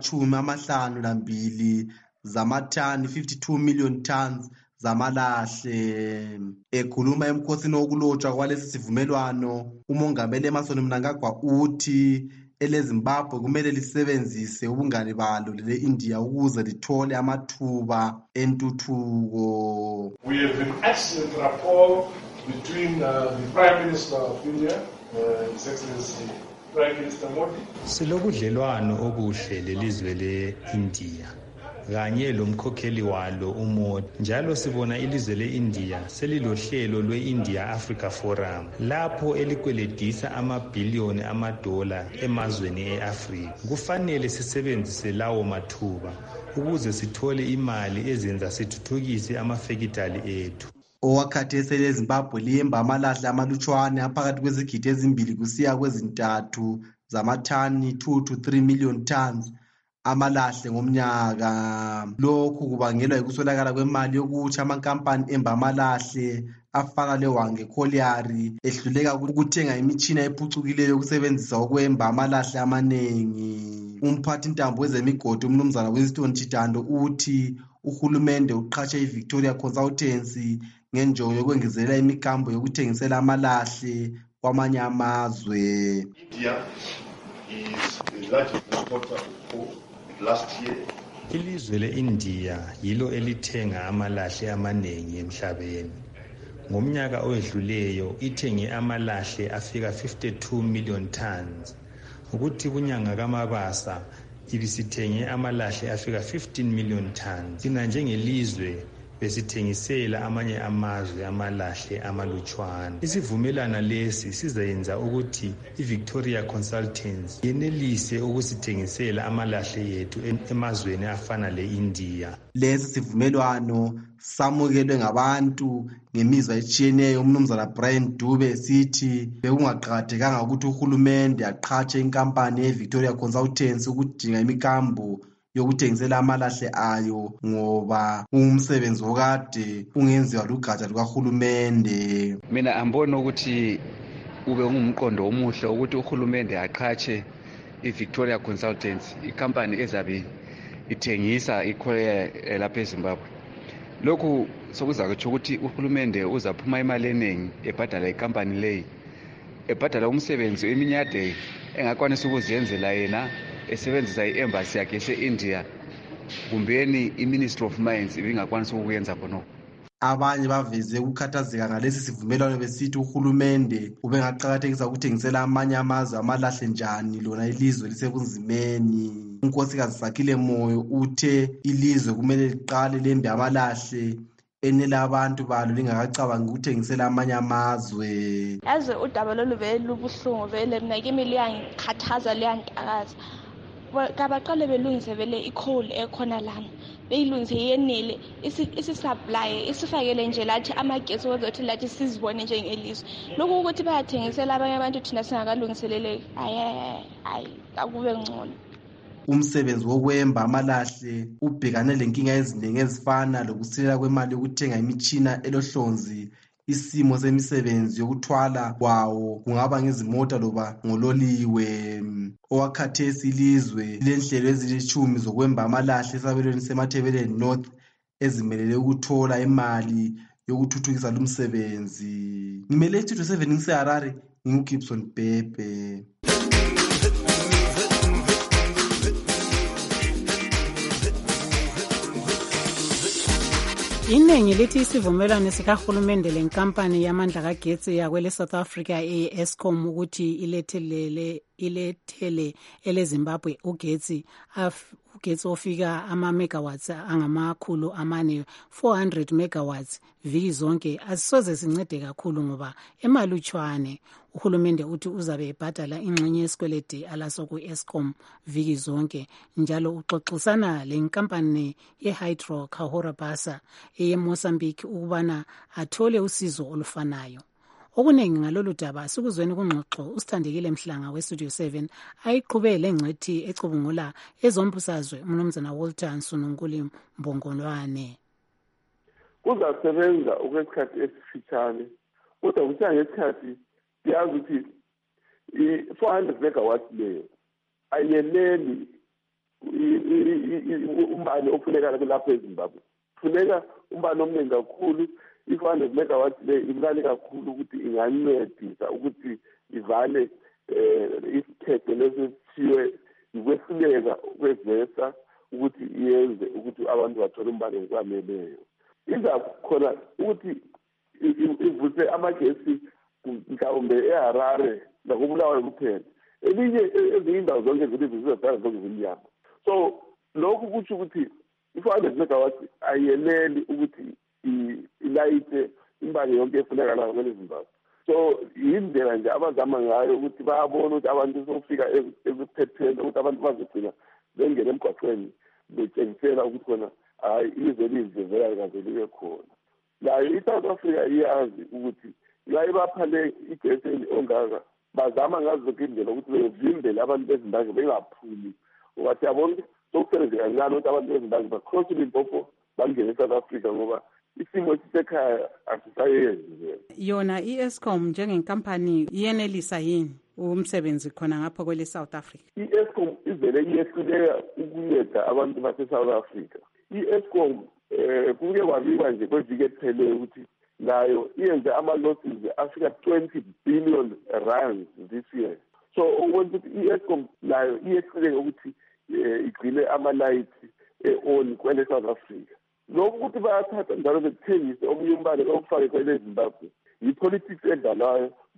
ezingama-52 zamathani, 52 million tons zamalahle. Ekhuluma emkhosini wokulotshwa kwalesi sivumelwano, umongameli Emmerson Mnangagwa uthi eleZimbabwe kumele lisebenzise ubungane balo lele-India ukuze lithole amathuba entuthuko. We have an excellent rapport between the Prime Minister of India, His Excellency Prime Minister Modi. Silobudlelwano obuhle lelizwe le-India kanye lomkhokheli walo uModi. Njalo sibona ilizwe le-India selilohlelo lwe-India Africa Forum lapho elikweledisa amabhiliyoni amadola emazweni e-Afrika. Kufanele sisebenzise lawo mathuba ukuze sithole imali ezenza sithuthukise amafekitali ethu. Owakhathesi eleZimbabwe liyemba amalahle amalutshwane aphakathi kwezigidi 2 kusiya kwe3 zamathani, 2 to 3 million tons amalahle ngomnyaka. Lokhu kubangelwa yikuswelakala kwemali yokuthi amankampani emba amalahle afana leWange Colliery ehluleka ukuthenga imitshina ephucukileyo yokusebenzisa ukwemba amalahle amaningi. Umphathi ntambo wezemigodi umnumzana Winston Chitando uthi uhulumende uqhatshe iVictoria Consultancy ngenjongo yokwengezelela imikambo yokuthengisela amalahle kwamanye amazwe. India is the largest importer of coal last year. Ilizwe le-India yilo elithenga amalahle amaningi emhlabeni. Ngomnyaka owedluleyo ithenge amalahle afika 52 million tons. Ukuthi kunyanga kaMabasa ibisithenge amalahle afika 15 million tons. Thina njengelizwe besithengisela amanye amazwe amalahle amalutshwana. Isivumelwano lesi sizayenza ukuthi iVictoria Consultants yenelise ukusithengisela amalahle yethu emazweni afana le-India. Lesi sivumelwano samukelwe ngabantu ngemizwa etshiyeneyo. Umnumzana Brian Dube sithi bekungaqakathekanga ukuthi uhulumende aqhatshe inkampani yeVictoria Consultants ukudinga imikambo yokuthengisela amalahle ayo ngoba umsebenzi okade ungenziwa lugatsha lukahulumende. Mina ambona ukuthi ube ngumqondo omuhle ukuthi uhulumende aqhatshe iVictoria Consultants, ikampani ezabe ithengisa icoal lapha eZimbabwe. Lokhu sokuzakutsho ukuthi uhulumende uzaphuma imali eningi ebhadala ikampani leyi, ebhadala umsebenzi eminyade engakwanisa ukuziyenzela yena esebenzisa i-embassy yakhe ese-India, kumbeni i-Ministry of Mines ibingakwanisa ukuyenza khonokho. Abanye baveze ukukhathazeka ngalesi sivumelwano besithi uhulumende ubengaqakathekisa ukuthengisela amanye amazwe amalahle njani lona ilizwe lisebunzimeni. Unkosikazi Sakhile Moyo uthe ilizwe kumele liqale lembe amalahle enela abantu balo lingakacabangi ukuthengisela amanye amazwe. Yazi udaba lolu vele lubuhlungu vele, mina kimi liyangikhathaza liyangitakaza. Kabaqale belungise vele icoal ekhona lana, beyilungise yenele isi-supply isifakele nje lathi amagesi wozothi lathi sizibone njengelizwe. Lokhu ukuthi bayathengisela abanye abantu thina singakalungiseleleki, hayi akube ngcono. Umsebenzi wokwemba amalahle ubhekane lenkinga eziningi ezifana lokusilela kwemali yokuthenga imitshina elohlonzi. Isimo semisebenzi yokuthwala kwawo kungaba ngezimota loba ngololiwe. Owakhathesi ilizwe lilenhlelo ezilishumi zokwemba amalahle esabelweni seMathebeleni North ezimelele ukuthola imali yokuthuthukisa lumsebenzi. Ngimele iStudio 7 ngiseHarare, nginguGibson Bhebhe. Iningi lithi isivumelwano sikahulumende lenkampani yamandla kagetsi yakwele South Africa e-Eskom ukuthi ilethele eleZimbabwe ugetsi ofika ama-megawatts angamakhulu amane 400 megawatts viki zonke asisoze sincede kakhulu ngoba emalutshwane. Uhulumende uthi uzabe ebhadala ingxenye yesikwelede alaso ku-Eskom viki zonke, njalo uxoxisana lenkampani ye-Hydro Cahora Bassa eye-Mozambique ukubana athole usizo olufanayo. Okuningi ngalolu daba sikuzweni kungxoxo uSithandekile Mhlanga weStudio 7 ayiqhubele lengcethi ecubungula ezombusazwe uMnumzana Walter Nsununkuli Mbongolwane. Kuzasebenza okwesikhathi esifitshane, kodwa kusiya ngesikhathi siyazi ukuthi i-400 megawatts leyo ayeneli umbane ofunekala kulapha eZimbabwe. Kufuneka umbane omningi kakhulu. I-400 megawatts leyo imncane kakhulu ukuthi ingancedisa ukuthi ivale isithethe lesithiwe ukwehluleka kwezesa ukuthi iyenze ukuthi abantu bathole umbane ngokwaneleyo. Iza khona ukuthi ivuse amagesi mhlawumbe eHarare nakubulawayo kuphela, ezinye indawo zonke zilizwe zizodala zonke zimnyama. So lokhu kutsho ukuthi i-400 megawatts ayeneli ukuthi ilayite imbane yonke efunekalayo kweleZimbabwe. So yindlela nje abazama ngayo ukuthi bayabona ukuthi abantu sokufika ekuphetheni ukuthi abantu bazogcina bengena emgwaqweni betshengisela ukuthi khona hayi ilizwe lizivela kaze libe khona. Nayo iSouth Africa iyazi ukuthi layibapha le igesi ongaka bazama ngazo zonke indlela ukuthi bevimbele abantu beZimbabwe bengaphumi. Ngoba siyabona sokusebenza kancane ukuthi abantu beZimbabwe bacross iLimpopo bangene eSouth Africa ngoba isimo sisekhaya asisayenzi. Yona i-Eskom njengenkampani iyenelisa yini umsebenzi khona ngapha kwele South Africa? I-Eskom izele iyehluleka ukunceda abantu base-South Africa. I-Eskom kuke kwabiwa nje kweviki epheleyo ukuthi nayo iyenze ama-losses afika 20 billion rands this year. So okwenza ukuthi i-Eskom nayo iyehluleka ukuthi igcine amalayithi on kwele South Africa. Lokhu ukuthi bayathatha njalo bekuthengise omunye umbane okufake kwele Zimbabwe, yi-politics edlalayo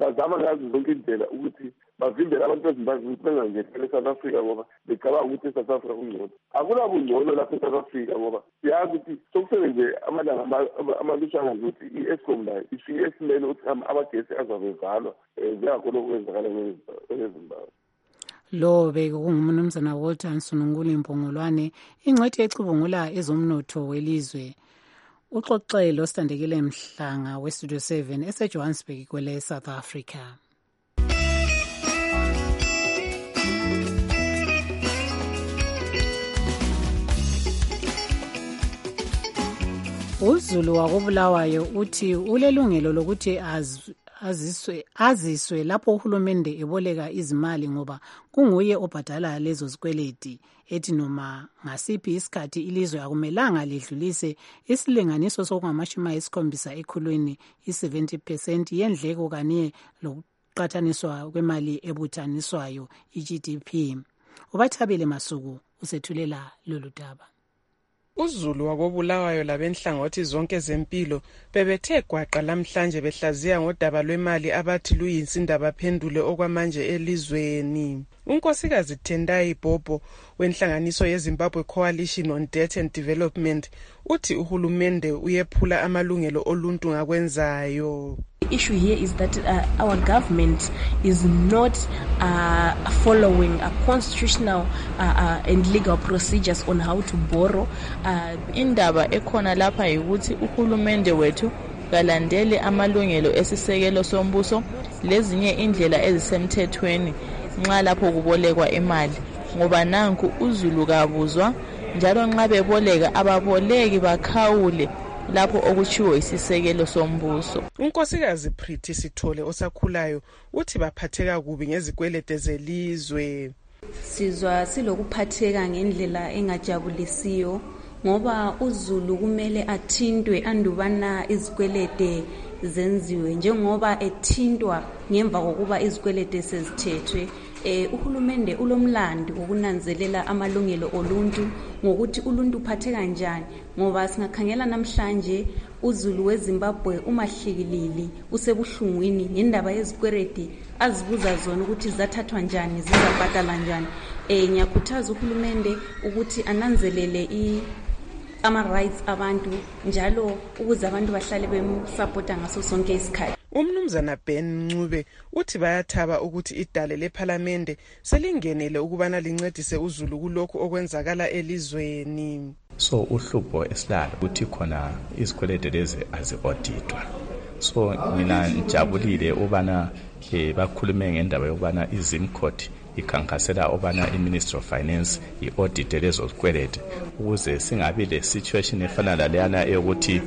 bazama ngazo zonke indlela ukuthi bavimbele abantu bezimbabwe ukuthi bengangeni eSouth Africa ngoba becabanga ukuthi eSouth Africa kungcono. Akunabungcono lapha eSouth Africa ngoba siyazi ukuthi sokusebenze amalanga amalutshwana nje ukuthi i-Eskom layo ifike esimeni ukuthi amagesi azabevalwa njengakhona okwenzakala kwezimbabwe. Lo bekungumnumzana Walter Nsununkulu Mpongolwane, ingcwethi ecubungula ezomnotho welizwe. Uxoxelo Sithandekile Mhlanga weStudio 7 eseJohannesburg kwele South Africa. uZulu wakobulawayo uthi ulelungelo lokuthi aziswe lapho uhulumende eboleka izimali ngoba kunguye obhadala lezo zikweleti. Ethi noma ngasiphi isikhathi ilizwe akumelanga lidlulise isilinganiso sokungamashumi ekhulwini i-70% yendleko kanye lokuqathaniswa kwemali ebuthaniswayo i-GDP. Ubathabile Masuku usethulela lolu daba. uZulu wakobulawayo labenhlangothi zonke zempilo bebethe gwaqa lamhlanje behlaziya ngodaba lwemali abathi luyinsinda baphendule okwamanje elizweni. uNkosikazi Tendai Bobo wenhlanganiso yeZimbabwe Coalition on Debt and Development uthi uhulumende uyephula amalungelo oluntu ngakwenzayo. The issue here is that our government is not following a constitutional and legal procedures on how to borrow. Indaba ekhona lapha ukuthi uhulumende wethu kalandele amalungelo esisekelo sombuso lezinye indlela ezisemthethweni nxa lapho kubolekwa imali ngoba nanku uZulu kabuzwa njalo nxa beboleka ababoleki bakhawule lapho okuchiwo isisekelo sombuso. uNkosikazi Prithi Sithole osakhulayo uthi baphatheka kubi ngezikwelete zelizwe. Sizwa silokuphatheka ngendlela engajabulisiyo ngoba uZulu kumele athintwe andubana izikwelete zenziwe njengoba ethintwa ngemva kokuba izikwelete sezithethwe. Uhulumende ulomlando wokunanzelela amalungelo oluntu ngokuthi uluntu uphatheka kanjani ngoba singakhangela namhlanje uZulu weZimbabwe umahlikilili usebuhlungwini ngendaba yezikweleti azibuza zona ukuthi zathathwa njani zizabhadala njani. Ngiyakhuthaza uhulumende ukuthi ananzelele ama-rights abantu njalo ukuze abantu bahlale bemsupporta ngaso sonke isikhathi. Umnumzana Ben Ncube uthi bayathaba ukuthi idale lephalamende selingenele ukubana lincedise uZulu kulokhu okwenzakala elizweni. So uhlupho esilalo ukuthi khona izikwelede lezi azi-auditwa. So mina njabulile ubana bakhulume ngendaba yokubana iZimcourt ikhankasela obana iMinistry of Finance i-audite lezo zikwelede ukuze singabi le situation efana laleyana eyokuthi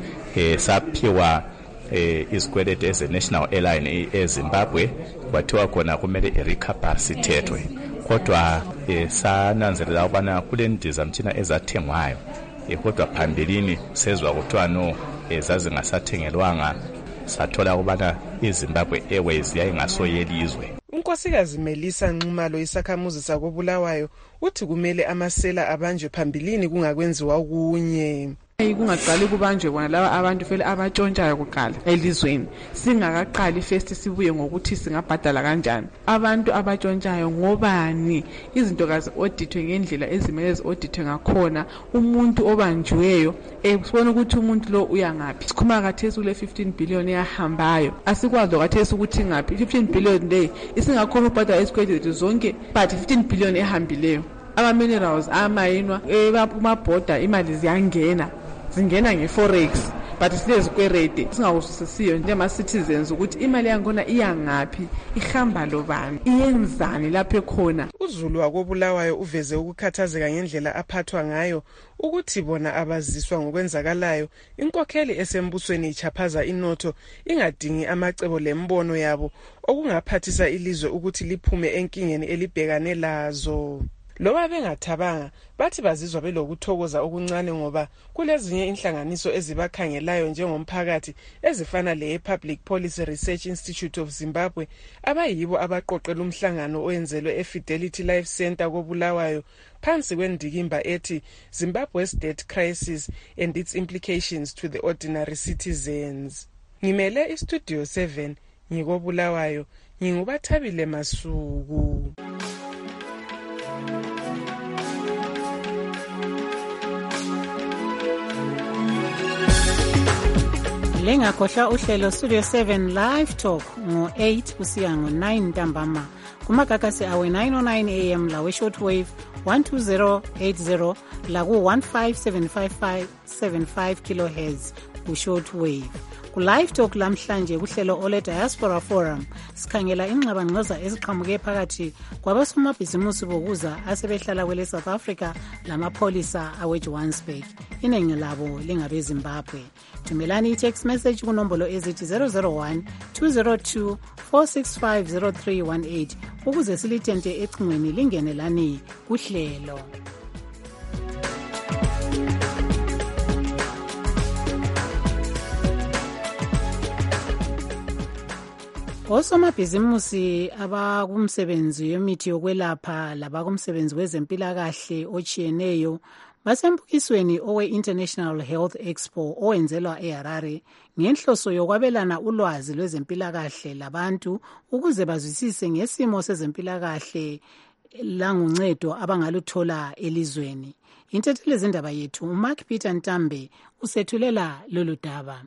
saphiwa izikwelede eze-National Airline eZimbabwe kwathiwa khona kumele i-recover sithethwe kodwa sananzelela ukubana kule ndizamtshina ezathengwayo kodwa phambilini sezwa kuthiwa no zazingasathengelwanga sathola ukubana iZimbabwe Airways yayingasoyelizwe. uNkosikazi Melisa Nxumalo isakhamuzi sakobulawayo uthi kumele amasela abanjwe phambilini kungakwenziwa kunye. Kungaqali kubanjwe bona laba abantu vele abatshontshayo kuqala elizweni singakaqali first sibuye ngokuthi singabhadala kanjani abantu abatshontshayo ngobani izinto kazi auditwe ngendlela ezimele ezi-auditwe ngakhona umuntu obanjiweyo sibona ukuthi umuntu lo uyangaphi. Sikhuluma kathesi kule 15 billion eyahambayo asikwazi kathesi ukuthi ngaphi 15 billion le isingakhona ukubhadala izikweleti zonke but 15 billion ehambileyo ama-minerals amayinwa kumabhoda imali ziyangena zingena nge-forex but silezikwerede singawusisiyo njengama-citizens ukuthi imali yakhona iyangaphi ihamba lobani iyenzani lapho ekhona. uZulu wakobulawayo uveze ukukhathazeka ngendlela aphathwa ngayo ukuthi bona abaziswa ngokwenzakalayo inkokheli esembusweni ichaphaza inotho ingadingi amacebo lembono yabo okungaphathisa ilizwe ukuthi liphume enkingeni elibhekane lazo. Loba bengathabanga bathi bazizwa belokuthokoza okuncane ngoba kulezinye inhlanganiso ezibakhangelayo njengomphakathi ezifana le-Public Policy Research Institute of Zimbabwe abayibo abaqoqela umhlangano oyenzelwe eFidelity Life Center kobulawayo phansi kwendikimba ethi Zimbabwe's Debt Crisis and its Implications to the Ordinary Citizens. Ngimele iStudio 7 ngikobulawayo ngingubathabile Masuku. Lengakhohlwa uhlelo Studio 7 Live Talk ngo-8 kusiya ngo-9 ntambama kumagagasi awe 909 AM lawe shortwave 12080 laku 1575575 kilohertz ku shortwave. Ku Live Talk lamhlanje kuhlelo Ole Diaspora Forum sikhangela ingxabangxoza eziqhamuke phakathi kwabasomabhizimusi bokuza asebehlala kwele South Africa lamapholisa aweJohannesburg. Iningi labo lingabe Zimbabwe. Thumelani i-text message kunombolo ezithi 001 202 4650318 ukuze silithente ecingweni lingenelani kuhlelo. Osomabhizimusi abakumsebenzi yemithi yokwelapha labakumsebenzi wezempilakahle ochiyeneyo basembukisweni owe-International Health Expo owenzelwa eHarare ngenhloso yokwabelana ulwazi lwezempilakahle labantu ukuze bazwisise ngesimo sezempilakahle languncedo abangaluthola elizweni. Intethelezindaba yethu uMark Peter Ntambe usethulela lolu daba.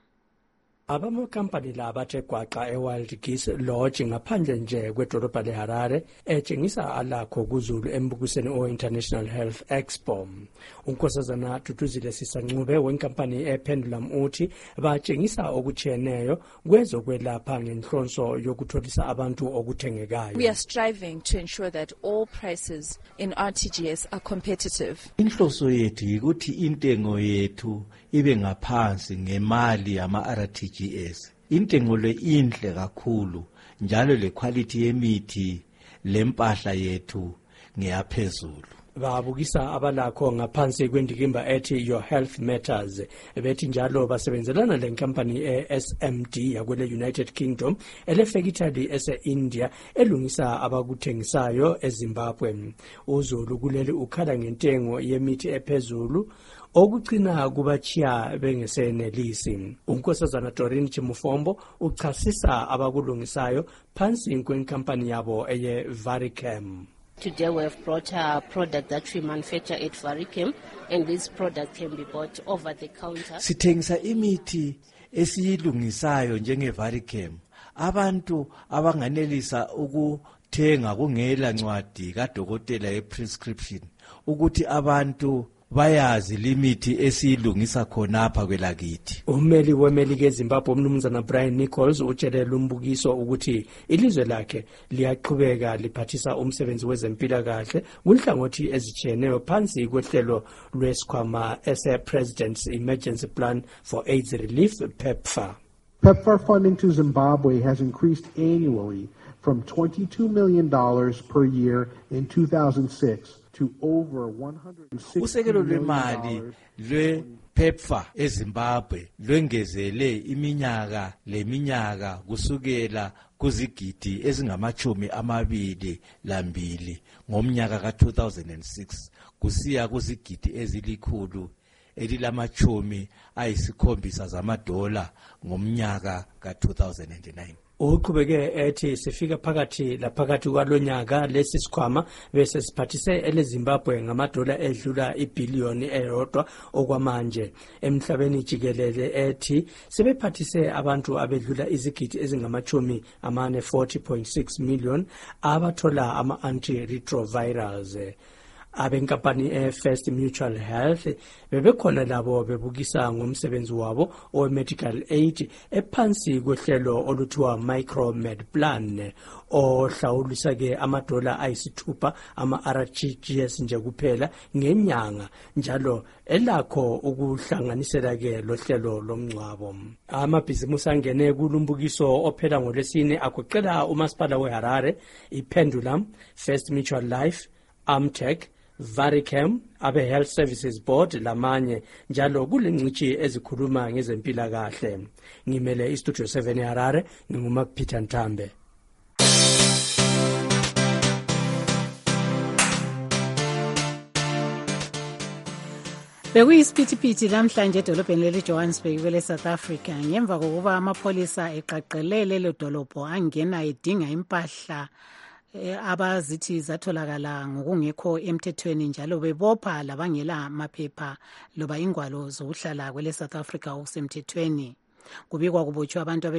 Abamakampani la bathe gwaqa eWild Geese Lodge ngaphandle nje kwedolobha leHarare etshengisa alakho kuZulu embukisweni o-International Health Expo. Unkosazana Tutuzile Sisancube wenkampani ePendulum uthi batshengisa okutshiyeneyo kwezokwelapha ngenhlonso yokutholisa abantu okuthengekayo. We are striving to ensure that all prices in RTGS are competitive. Inhloso yethu yikuthi intengo yethu ibe ngaphansi ngemali yama-RTGS. Intengo le inhle kakhulu njalo le quality yemithi lempahla yethu ngeyaphezulu. Babukisa abalakho ngaphansi kwendikimba ethi Your Health Matters bethi njalo basebenzelana lenkampani eSMD yakwele United Kingdom elefekithali ese-India elungisa abakuthengisayo eZimbabwe. uZulu kuleli ukhala ngentengo yemithi ephezulu okucina kubachiya bengesenelisi. Unkosazana Doreen Chimufombo uchasisa abakulungisayo phansi kwenkampani yabo eye Varichem. Today we have brought a product that we manufacture at Varichem, and this product can be bought over the counter. Sithengisa imithi esiyilungisayo njengeVarichem. Abantu abanganelisa ukuthenga kungela ncwadi kadokotela ye-prescription ukuthi abantu bayazi limithi esiyilungisa khonapha kwelakithi. Ummeli wemelika eZimbabwe umnumzana Brian Nichols utshelela umbukiso ukuthi ilizwe lakhe liyaqhubeka liphathisa umsebenzi wezempilakahle kunhlangothi ezijiyeneyo phansi kwehlelo lwesikhwama ese-President's Emergency Plan for AIDS Relief, PEPFAR. PEPFAR funding to Zimbabwe has increased annually from $22 million per year in 2006 to over usekelo lwemali lwe-PEPFAR eZimbabwe lwengezele iminyaka leminyaka kusukela kuzigidi ezingama-22 ngomnyaka ka-2006 kusiya kuzigidi ezilikhulu elilamatshumi-7 zamadola ngomnyaka ka-2009. Uqhubeke ethi sifika phakathi laphakathi kwalonyaka lesi sikhwama bese siphathise eleZimbabwe ngamadola edlula ibhiliyoni eyodwa okwamanje emhlabeni jikelele ethi sebephathise abantu abedlula izigidi ezingamachumi amane 40.6 million abathola ama-antiretrovirals. Abenkampani First Mutual Health bebekhona labo bebukisa ngomsebenzi wabo owe-medical aid ephansi kwehlelo oluthiwa Micromed Plan ohlawulisa ke amadola ayisithupha ama-RTGS nje kuphela ngenyanga njalo elakho ukuhlanganisela ke lohlelo lomngcwabo. Amabhizimusi angene kulumbukiso ophela ngolwesine agoqela umasipala weHarare, iPendulum, First Mutual Life, Amtech, Varichem, abe Health Services Board lamanye njalo kulengcithi ezikhuluma ngezempilakahle. Ngimele iStudio 7 eHarare, nginguMark Peter Ntambe. Bekuyisiphithiphithi namhlanje edolobheni leli-Johannesburg kwele South Africa ngemva kokuba amapholisa eqaqelele lelo dolobho angena edinga impahla abazithi zatholakala ngokungekho emthethweni njalo bebopha labangela maphepha loba ingwalo zokuhlala kwele South Africa okusemthethweni. Kubikwa kubotshwa abantu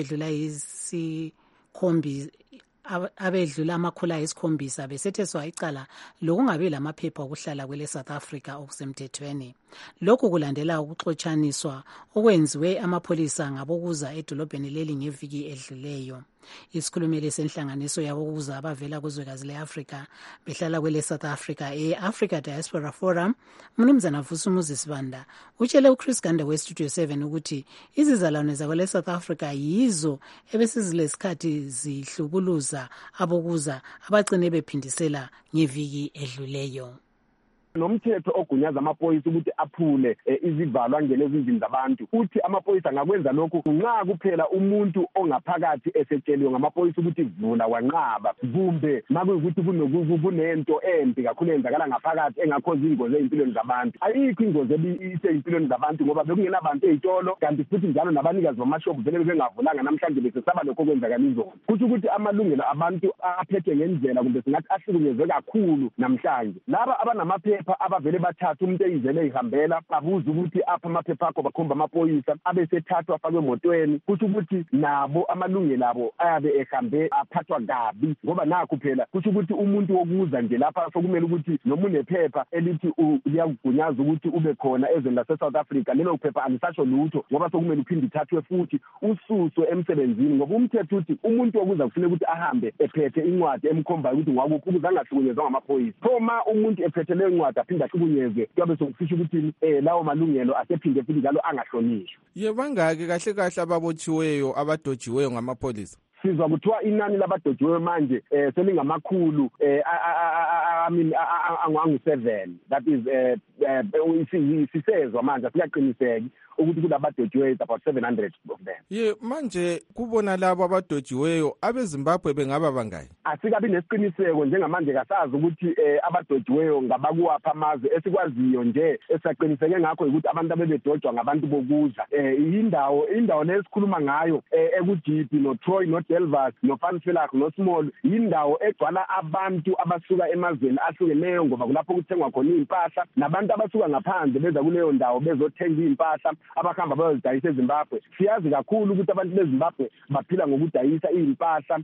abedlula amakhulu ayisikhombisa besetheswa icala lokungabi lamaphepha okuhlala kwele South Africa okusemthethweni. Lokhu kulandela ukuxotshaniswa okwenziwe amapholisa ngabokuza edolobheni leli ngeviki edluleyo. Isikhulumeli senhlanganiso yabokuza abavela kuzwekazi le-Afrika behlala kwele South Africa Africa Diaspora Forum, Mnumzana Vusumuzi Sibanda utshele uChris Ganda weStudio 7 ukuthi izizalwane zakwele South Africa yizo ebesizilesikhathi zihlukuluza abokuza abagcine bephindisela ngeviki edluleyo. Nomthetho ogunyaza amaphoyisa ukuthi aphule izivalo angene ezindlini zabantu uthi amaphoyisa angakwenza lokho nxa kuphela umuntu ongaphakathi esetsheliwe ngamaphoyisa ukuthi vula wanqaba kumbe makuyikuthi kunento embi kakhulu eyenzakala ngaphakathi engakhoza ingozi ezimpilweni zabantu. Ayikho ingozi ebisezimpilweni zabantu ngoba bekungena abantu ezitolo kanti futhi njalo nabanikazi bamashop vele bengavulanga namhlanje besesaba lokho kwenzakala inzono. Kuthi ukuthi amalungelo abantu aphethe ngendlela kumbe singathi ahlukunyezwe kakhulu namhlanje. Laba abanamaphepha abavele bathatha umuntu eyizele ihambela abuza ukuthi apha amaphepha akho bakhomba amaphoyisa abesethathwa afakwe emotweni. Kuthi ukuthi nabo amalungelo abo ayabe ehambe aphathwa kabi ngoba nakho phela kuthi ukuthi umuntu wokuza nje lapha sokumele ukuthi noma unephepha elithi liyakugunyaza ukuthi ube khona ezweni lase-South Africa lelo phepha alisasho lutho ngoba sokumele uphinde ithathwe futhi ususwe emsebenzini ngoba umthetho uthi umuntu wokuza kufanele ukuthi ahambe ephethe incwadi emkhombayo ukuthi ngwakuphi ukuze angahlukunyezwa ngamaphoyisa. Phoma umuntu ephethe leyo ncwadi aphinde ahlukunyezwe kuyabe sokufisha ukuthi lawo malungelo asephinde futhi njalo angahlonishwa. Bangaki kahle kahle ababotshiweyo abadojiweyo ngamapholisa? Sizwa kuthiwa inani labadojiweyo manje selingamakhulu angu-7. That is sisezwa manje asikaqiniseki ukuthi kulabadojiweyo about 700 of them. Manje kubona labo abadojiweyo abeZimbabwe bengaba bangaki? Asikabi nesiqiniseko njengamanje kasazi ukuthi abadojiweyo ngabakuwapha amazwe esikwaziyo nje esaqiniseke ngakho ukuthi abantu abebedojwa ngabantu bokuza indawo lesikhuluma ngayo ekuJipi noTroy noDelvas noFanfelach noSmall indawo egcwala abantu abasuka emazweni ahlukeneyo ngoba kulapho kuthengwa khona impahla nabantu abasuka ngaphandle beza kuleyo ndawo bezothenga impahla abahamba bayozidayisa eZimbabwe. Siyazi kakhulu ukuthi abantu beZimbabwe baphila ngokudayisa impahla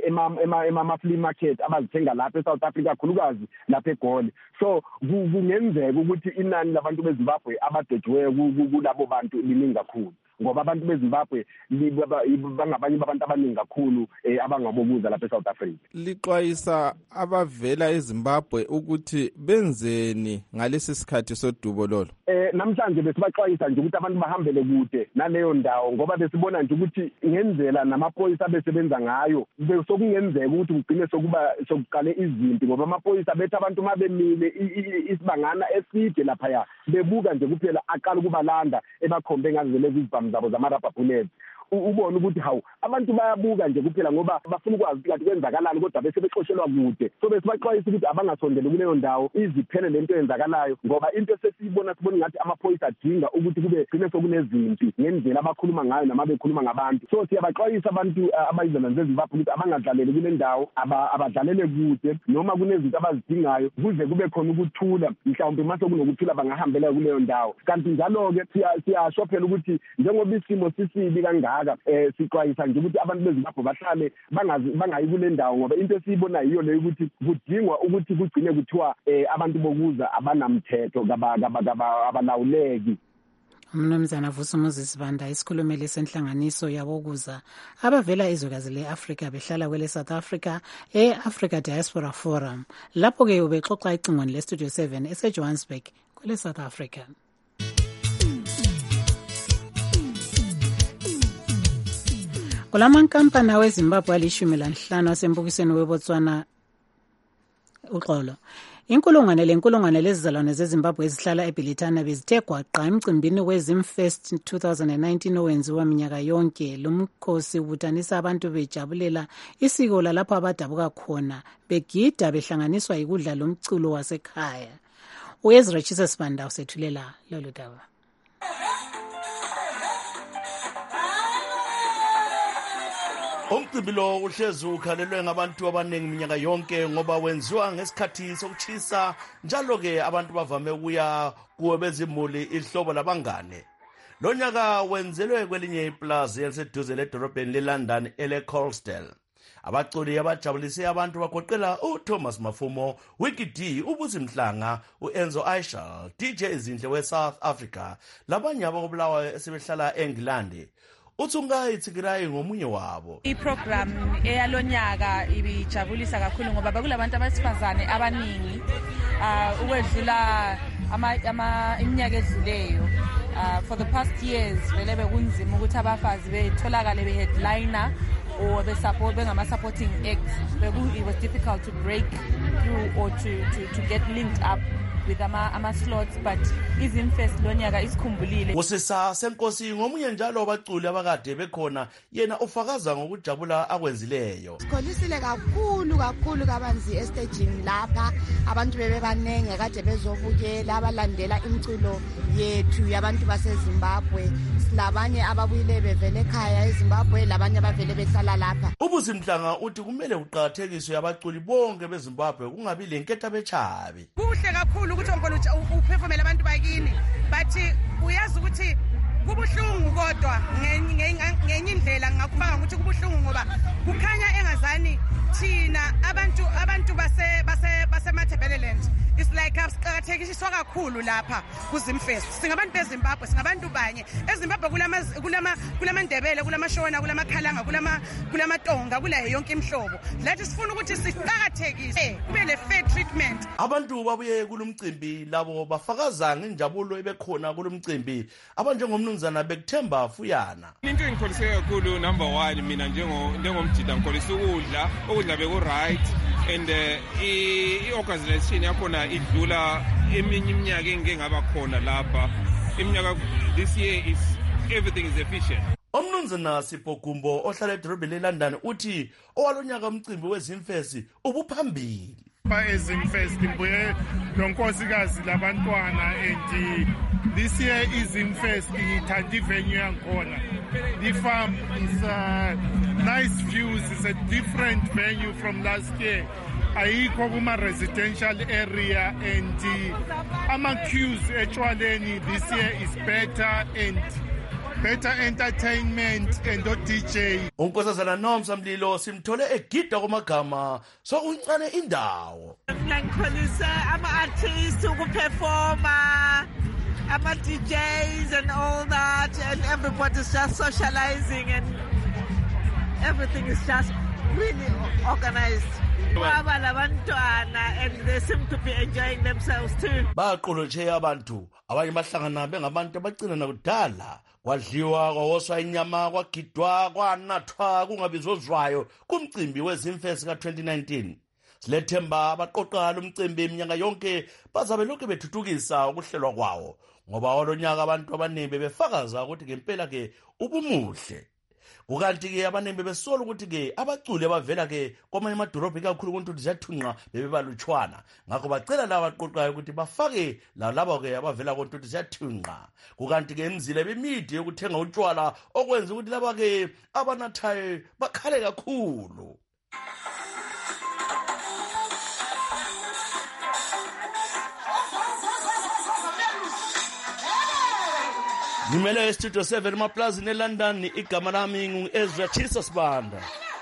ema-flea market abazithenga lapha eSouth Africa khulukazi lapha eGoli. So kungenzeka ukuthi inani labantu beZimbabwe abadojiweyo kulabo bantu liningi kakhulu ngoba abantu beZimbabwe bangabanye babantu abaningi kakhulu abangabokuza lapha eSouth Africa. Lixwayisa abavela eZimbabwe ukuthi benzeni ngalesi sikhathi sodubo lolo? Namhlanje besibaxwayisa nje ukuthi abantu bahambele kude naleyo ndawo ngoba besibona nje ukuthi ngendlela namaphoyisa abesebenza ngayo sokungenzeka ukuthi kugcine sokuqale izimpi ngoba amaphoyisa bethu abantu mabemile isibangana eside lapha bebuka nje kuphela aqala ukubalanda ebakhombe ngazo lezi izibhamu zabo zamarabha bullets. Ubona ukuthi hawu abantu bayabuka nje kuphela ngoba bafuna ukwazi ukuthi kwenzakalani kodwa bese bexoshelwa kude. So besibaxwayisa ukuthi abangasondeli kuleyo ndawo iziphele lento eyenzakalayo ngoba into sesibona ngathi amaphoyisa adinga ukuthi kube gcine sokunezimpi ngendlela abakhuluma ngayo noma bekhuluma ngabantu. So siyabaxwayisa abantu abayizona zeZimbabwe ukuthi abangadlaleli kule ndawo abadlalele kude noma kunezinto abazidingayo kuze kube khona ukuthula mhlawumbe mase kunokuthula bangahambela kuleyo ndawo. Kanti njalo-ke siyashophela ukuthi njengoba isimo sisibi kangaka sixwayisa nje ukuthi abantu beZimbabwe bahlale bangayi kule ndawo ngoba into esiyibona yiyo leyo ukuthi kudingwa ukuthi kugcine kuthiwa abantu bokuza abanamthetho abalawuleki. Mnumzana Vusumuzi Sibanda isikhulumeli senhlanganiso yabokuza abavela izwekazi le-Afrika behlala kwele South Africa Africa Diaspora Forum. Lapho-ke ubexoxa icingweni leStudio 7 eseJohannesburg kwele South Africa. Kulamankampani aweZimbabwe ali-15 asembukisweni weBotswana uxolo. Inkulungwane lezizalwane zeZimbabwe ezihlala eBilitana bezithe gwaqa emcimbini weZimfest 2019 owenziwa minyaka yonke. Lo mkhosi ubuthanisa abantu bejabulela isiko lalapho abadabuka khona begida behlanganiswa yikudla lomculo wasekhaya. uEzra Chisa Sibanda usethulela lolu daba. Umcimbi lo uhlezi ukhalelwe ngabantu abaningi minyaka yonke ngoba wenziwa ngesikhathi sokuchisa, njalo ke abantu bavame ukuya kuwe bezimuli ihlobo labangane. Lo nyaka wenzelwe kwelinye iplaza eliseduze ledorobheni leLondon ele-Colsdale. Abaculi abajabulise abantu bagoqela uThomas Mafumo, Wiki D, uBusi Mhlanga, uEnzo Aishal, DJ Izinhle weSouth Africa, labanye abakubulawayo esebehlala eNgilandi. Uthungayi Tsikirai ngomunye wabo. I-program eyalonyaka ibijabulisa kakhulu ngoba bekulabantu abesifazane abaningi ukwedlula iminyaka edluleyo. For the past years vele bekunzima ukuthi abafazi betholakale be-headliner or bengama-supporting acts. It was difficult to break through or to get linked up with ama-slots, but izimfest lonyaka isikhumbulile. Usisa Senkosi ngomunye njalo abaculi abakade bekhona, yena ufakaza ngokujabula akwenzileyo. Sikholisile kakhulu kabanzi estaging lapha, abantu bebebanenge kade bezobukela abalandela imculo yethu yabantu baseZimbabwe. Silabanye ababuyile bevele ekhaya eZimbabwe, labanye abavele behlala lapha. Ubusi Mhlanga uthi kumele uqhakathekiswe abaculi bonke beZimbabwe, kungabi lenketha bechabi. Kuhle kakhulu ukuthi onkolo uphefomela abantu bakini, bathi uyazi ukuthi kubuhlungu kodwa ngenye indlela ngakubanga ukuthi kubuhlungu ngoba kukhanya engazani thina abantu basemathebeleland. It's like asiqhakathekiswa kakhulu lapha kuZimfest. Singabantu beZimbabwe, singabantu banye. eZimbabwe kulamandebele, kulamashona, kulamakhalanga, kulamatonga, kulayo yonke imhlobo. Lathi sifuna ukuthi siqhakathekise kube le fair treatment. Abantu babuye kulumcimbi labo bafakaza ngenjabulo ebekhona kulumcimbi, abanjengomnumzana Bekuthemba Fuyana. Into engikholise kakhulu number 1 mina njengomjida ngikholisa ukudla beku-right, and i-organization yakhona idlula eminye iminyaka engeke ngaba khona lapha. Iminyaka this year is everything is efficient. Omnumzana Sipho Gumbo ohlala edorobheni leLondon uthi owalonyaka umcimbi weZimfest ubuphambili. EZimfest imbuye nonkosikazi labantwana, and this year iZimfest ngithanda ivenue yakhona. The farm is nice views, it's a different venue from last year. Ayikho kuma residential area, and ama-queues echwaleni this year is better and better entertainment and DJ. Unkosazana Nomsa Mlilo simthole egida kumagama sokuncane indawo. Ngikholisa ama-artists ukuperforma, ama-DJs and all that, and everybody's just socializing and everything is just really organized. And they seem to be enjoying themselves too. Baqolotshe abantu abanye bahlangana bengabantu abagcina nakudala, kwadliwa kwawoswa inyama, kwagidwa, kwanathwa kungabizozwayo kumcimbi weZimfest ka-2019. Silethemba abaqoqa lumcimbi iminyaka yonke bazabe lokhu bethuthukisa ukuhlelwa kwawo, ngoba olonyaka abantu abaningi befakaza ukuthi ngempela ke ubumuhle. Kukanti ke abaningi besola ukuthi ke abaculi abavela ke kwamanye amadolobha kakhulu kuntu ziyathunqa bebebalutshwana, ngakho bacela laba abaqoqayo ukuthi bafake labo ke abavela kontu ziyathunqa. Kukanti ke imizila bemidi yokuthenga utshwala okwenza ukuthi laba ke abanathayo bakhale kakhulu. Ngimele Studio 7 maplazini eLondon, igama lami ngu-Ezra Chisa Sibanda.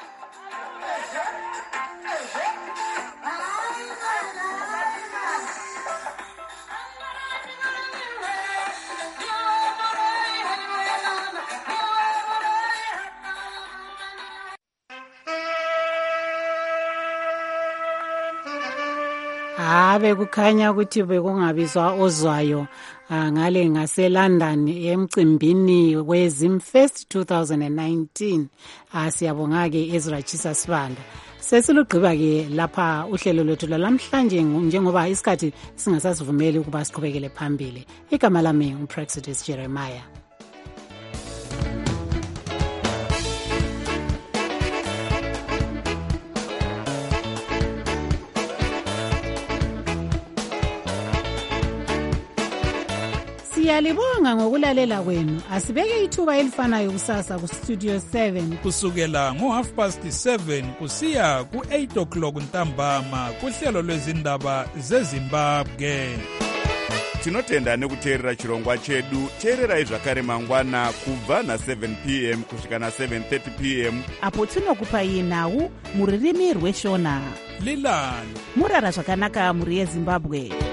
Bekukhanya ukuthi bekungabizwa ozwayo ngale ngaseLondon emcimbini weZimfest 2019. Siyabonga ke Ezra Chisa Sibanda. Sesilugqiba ke lapha uhlelo lwethu lamhlanje njengoba isikhathi singasasivumeli ukuba siqhubekele phambili. Igama lami uPrexidus Jeremiah. Siyalibonga ngokulalela kwenu. Asibeke ithuba elifanayo kusasa kuStudio 7 kusukela ngo7:30 kusiya ku8:00 ntambama kuhlelo lwezindaba zeZimbabwe. Tinotenda nekuteerera chirongwa chedu. Teererai zvakare mangwana kubva na7 p.m. kusvika na7:30 p.m. apo tinokupai nhau mururimi rweshona. Lilani murara zvakanaka muri yeZimbabwe.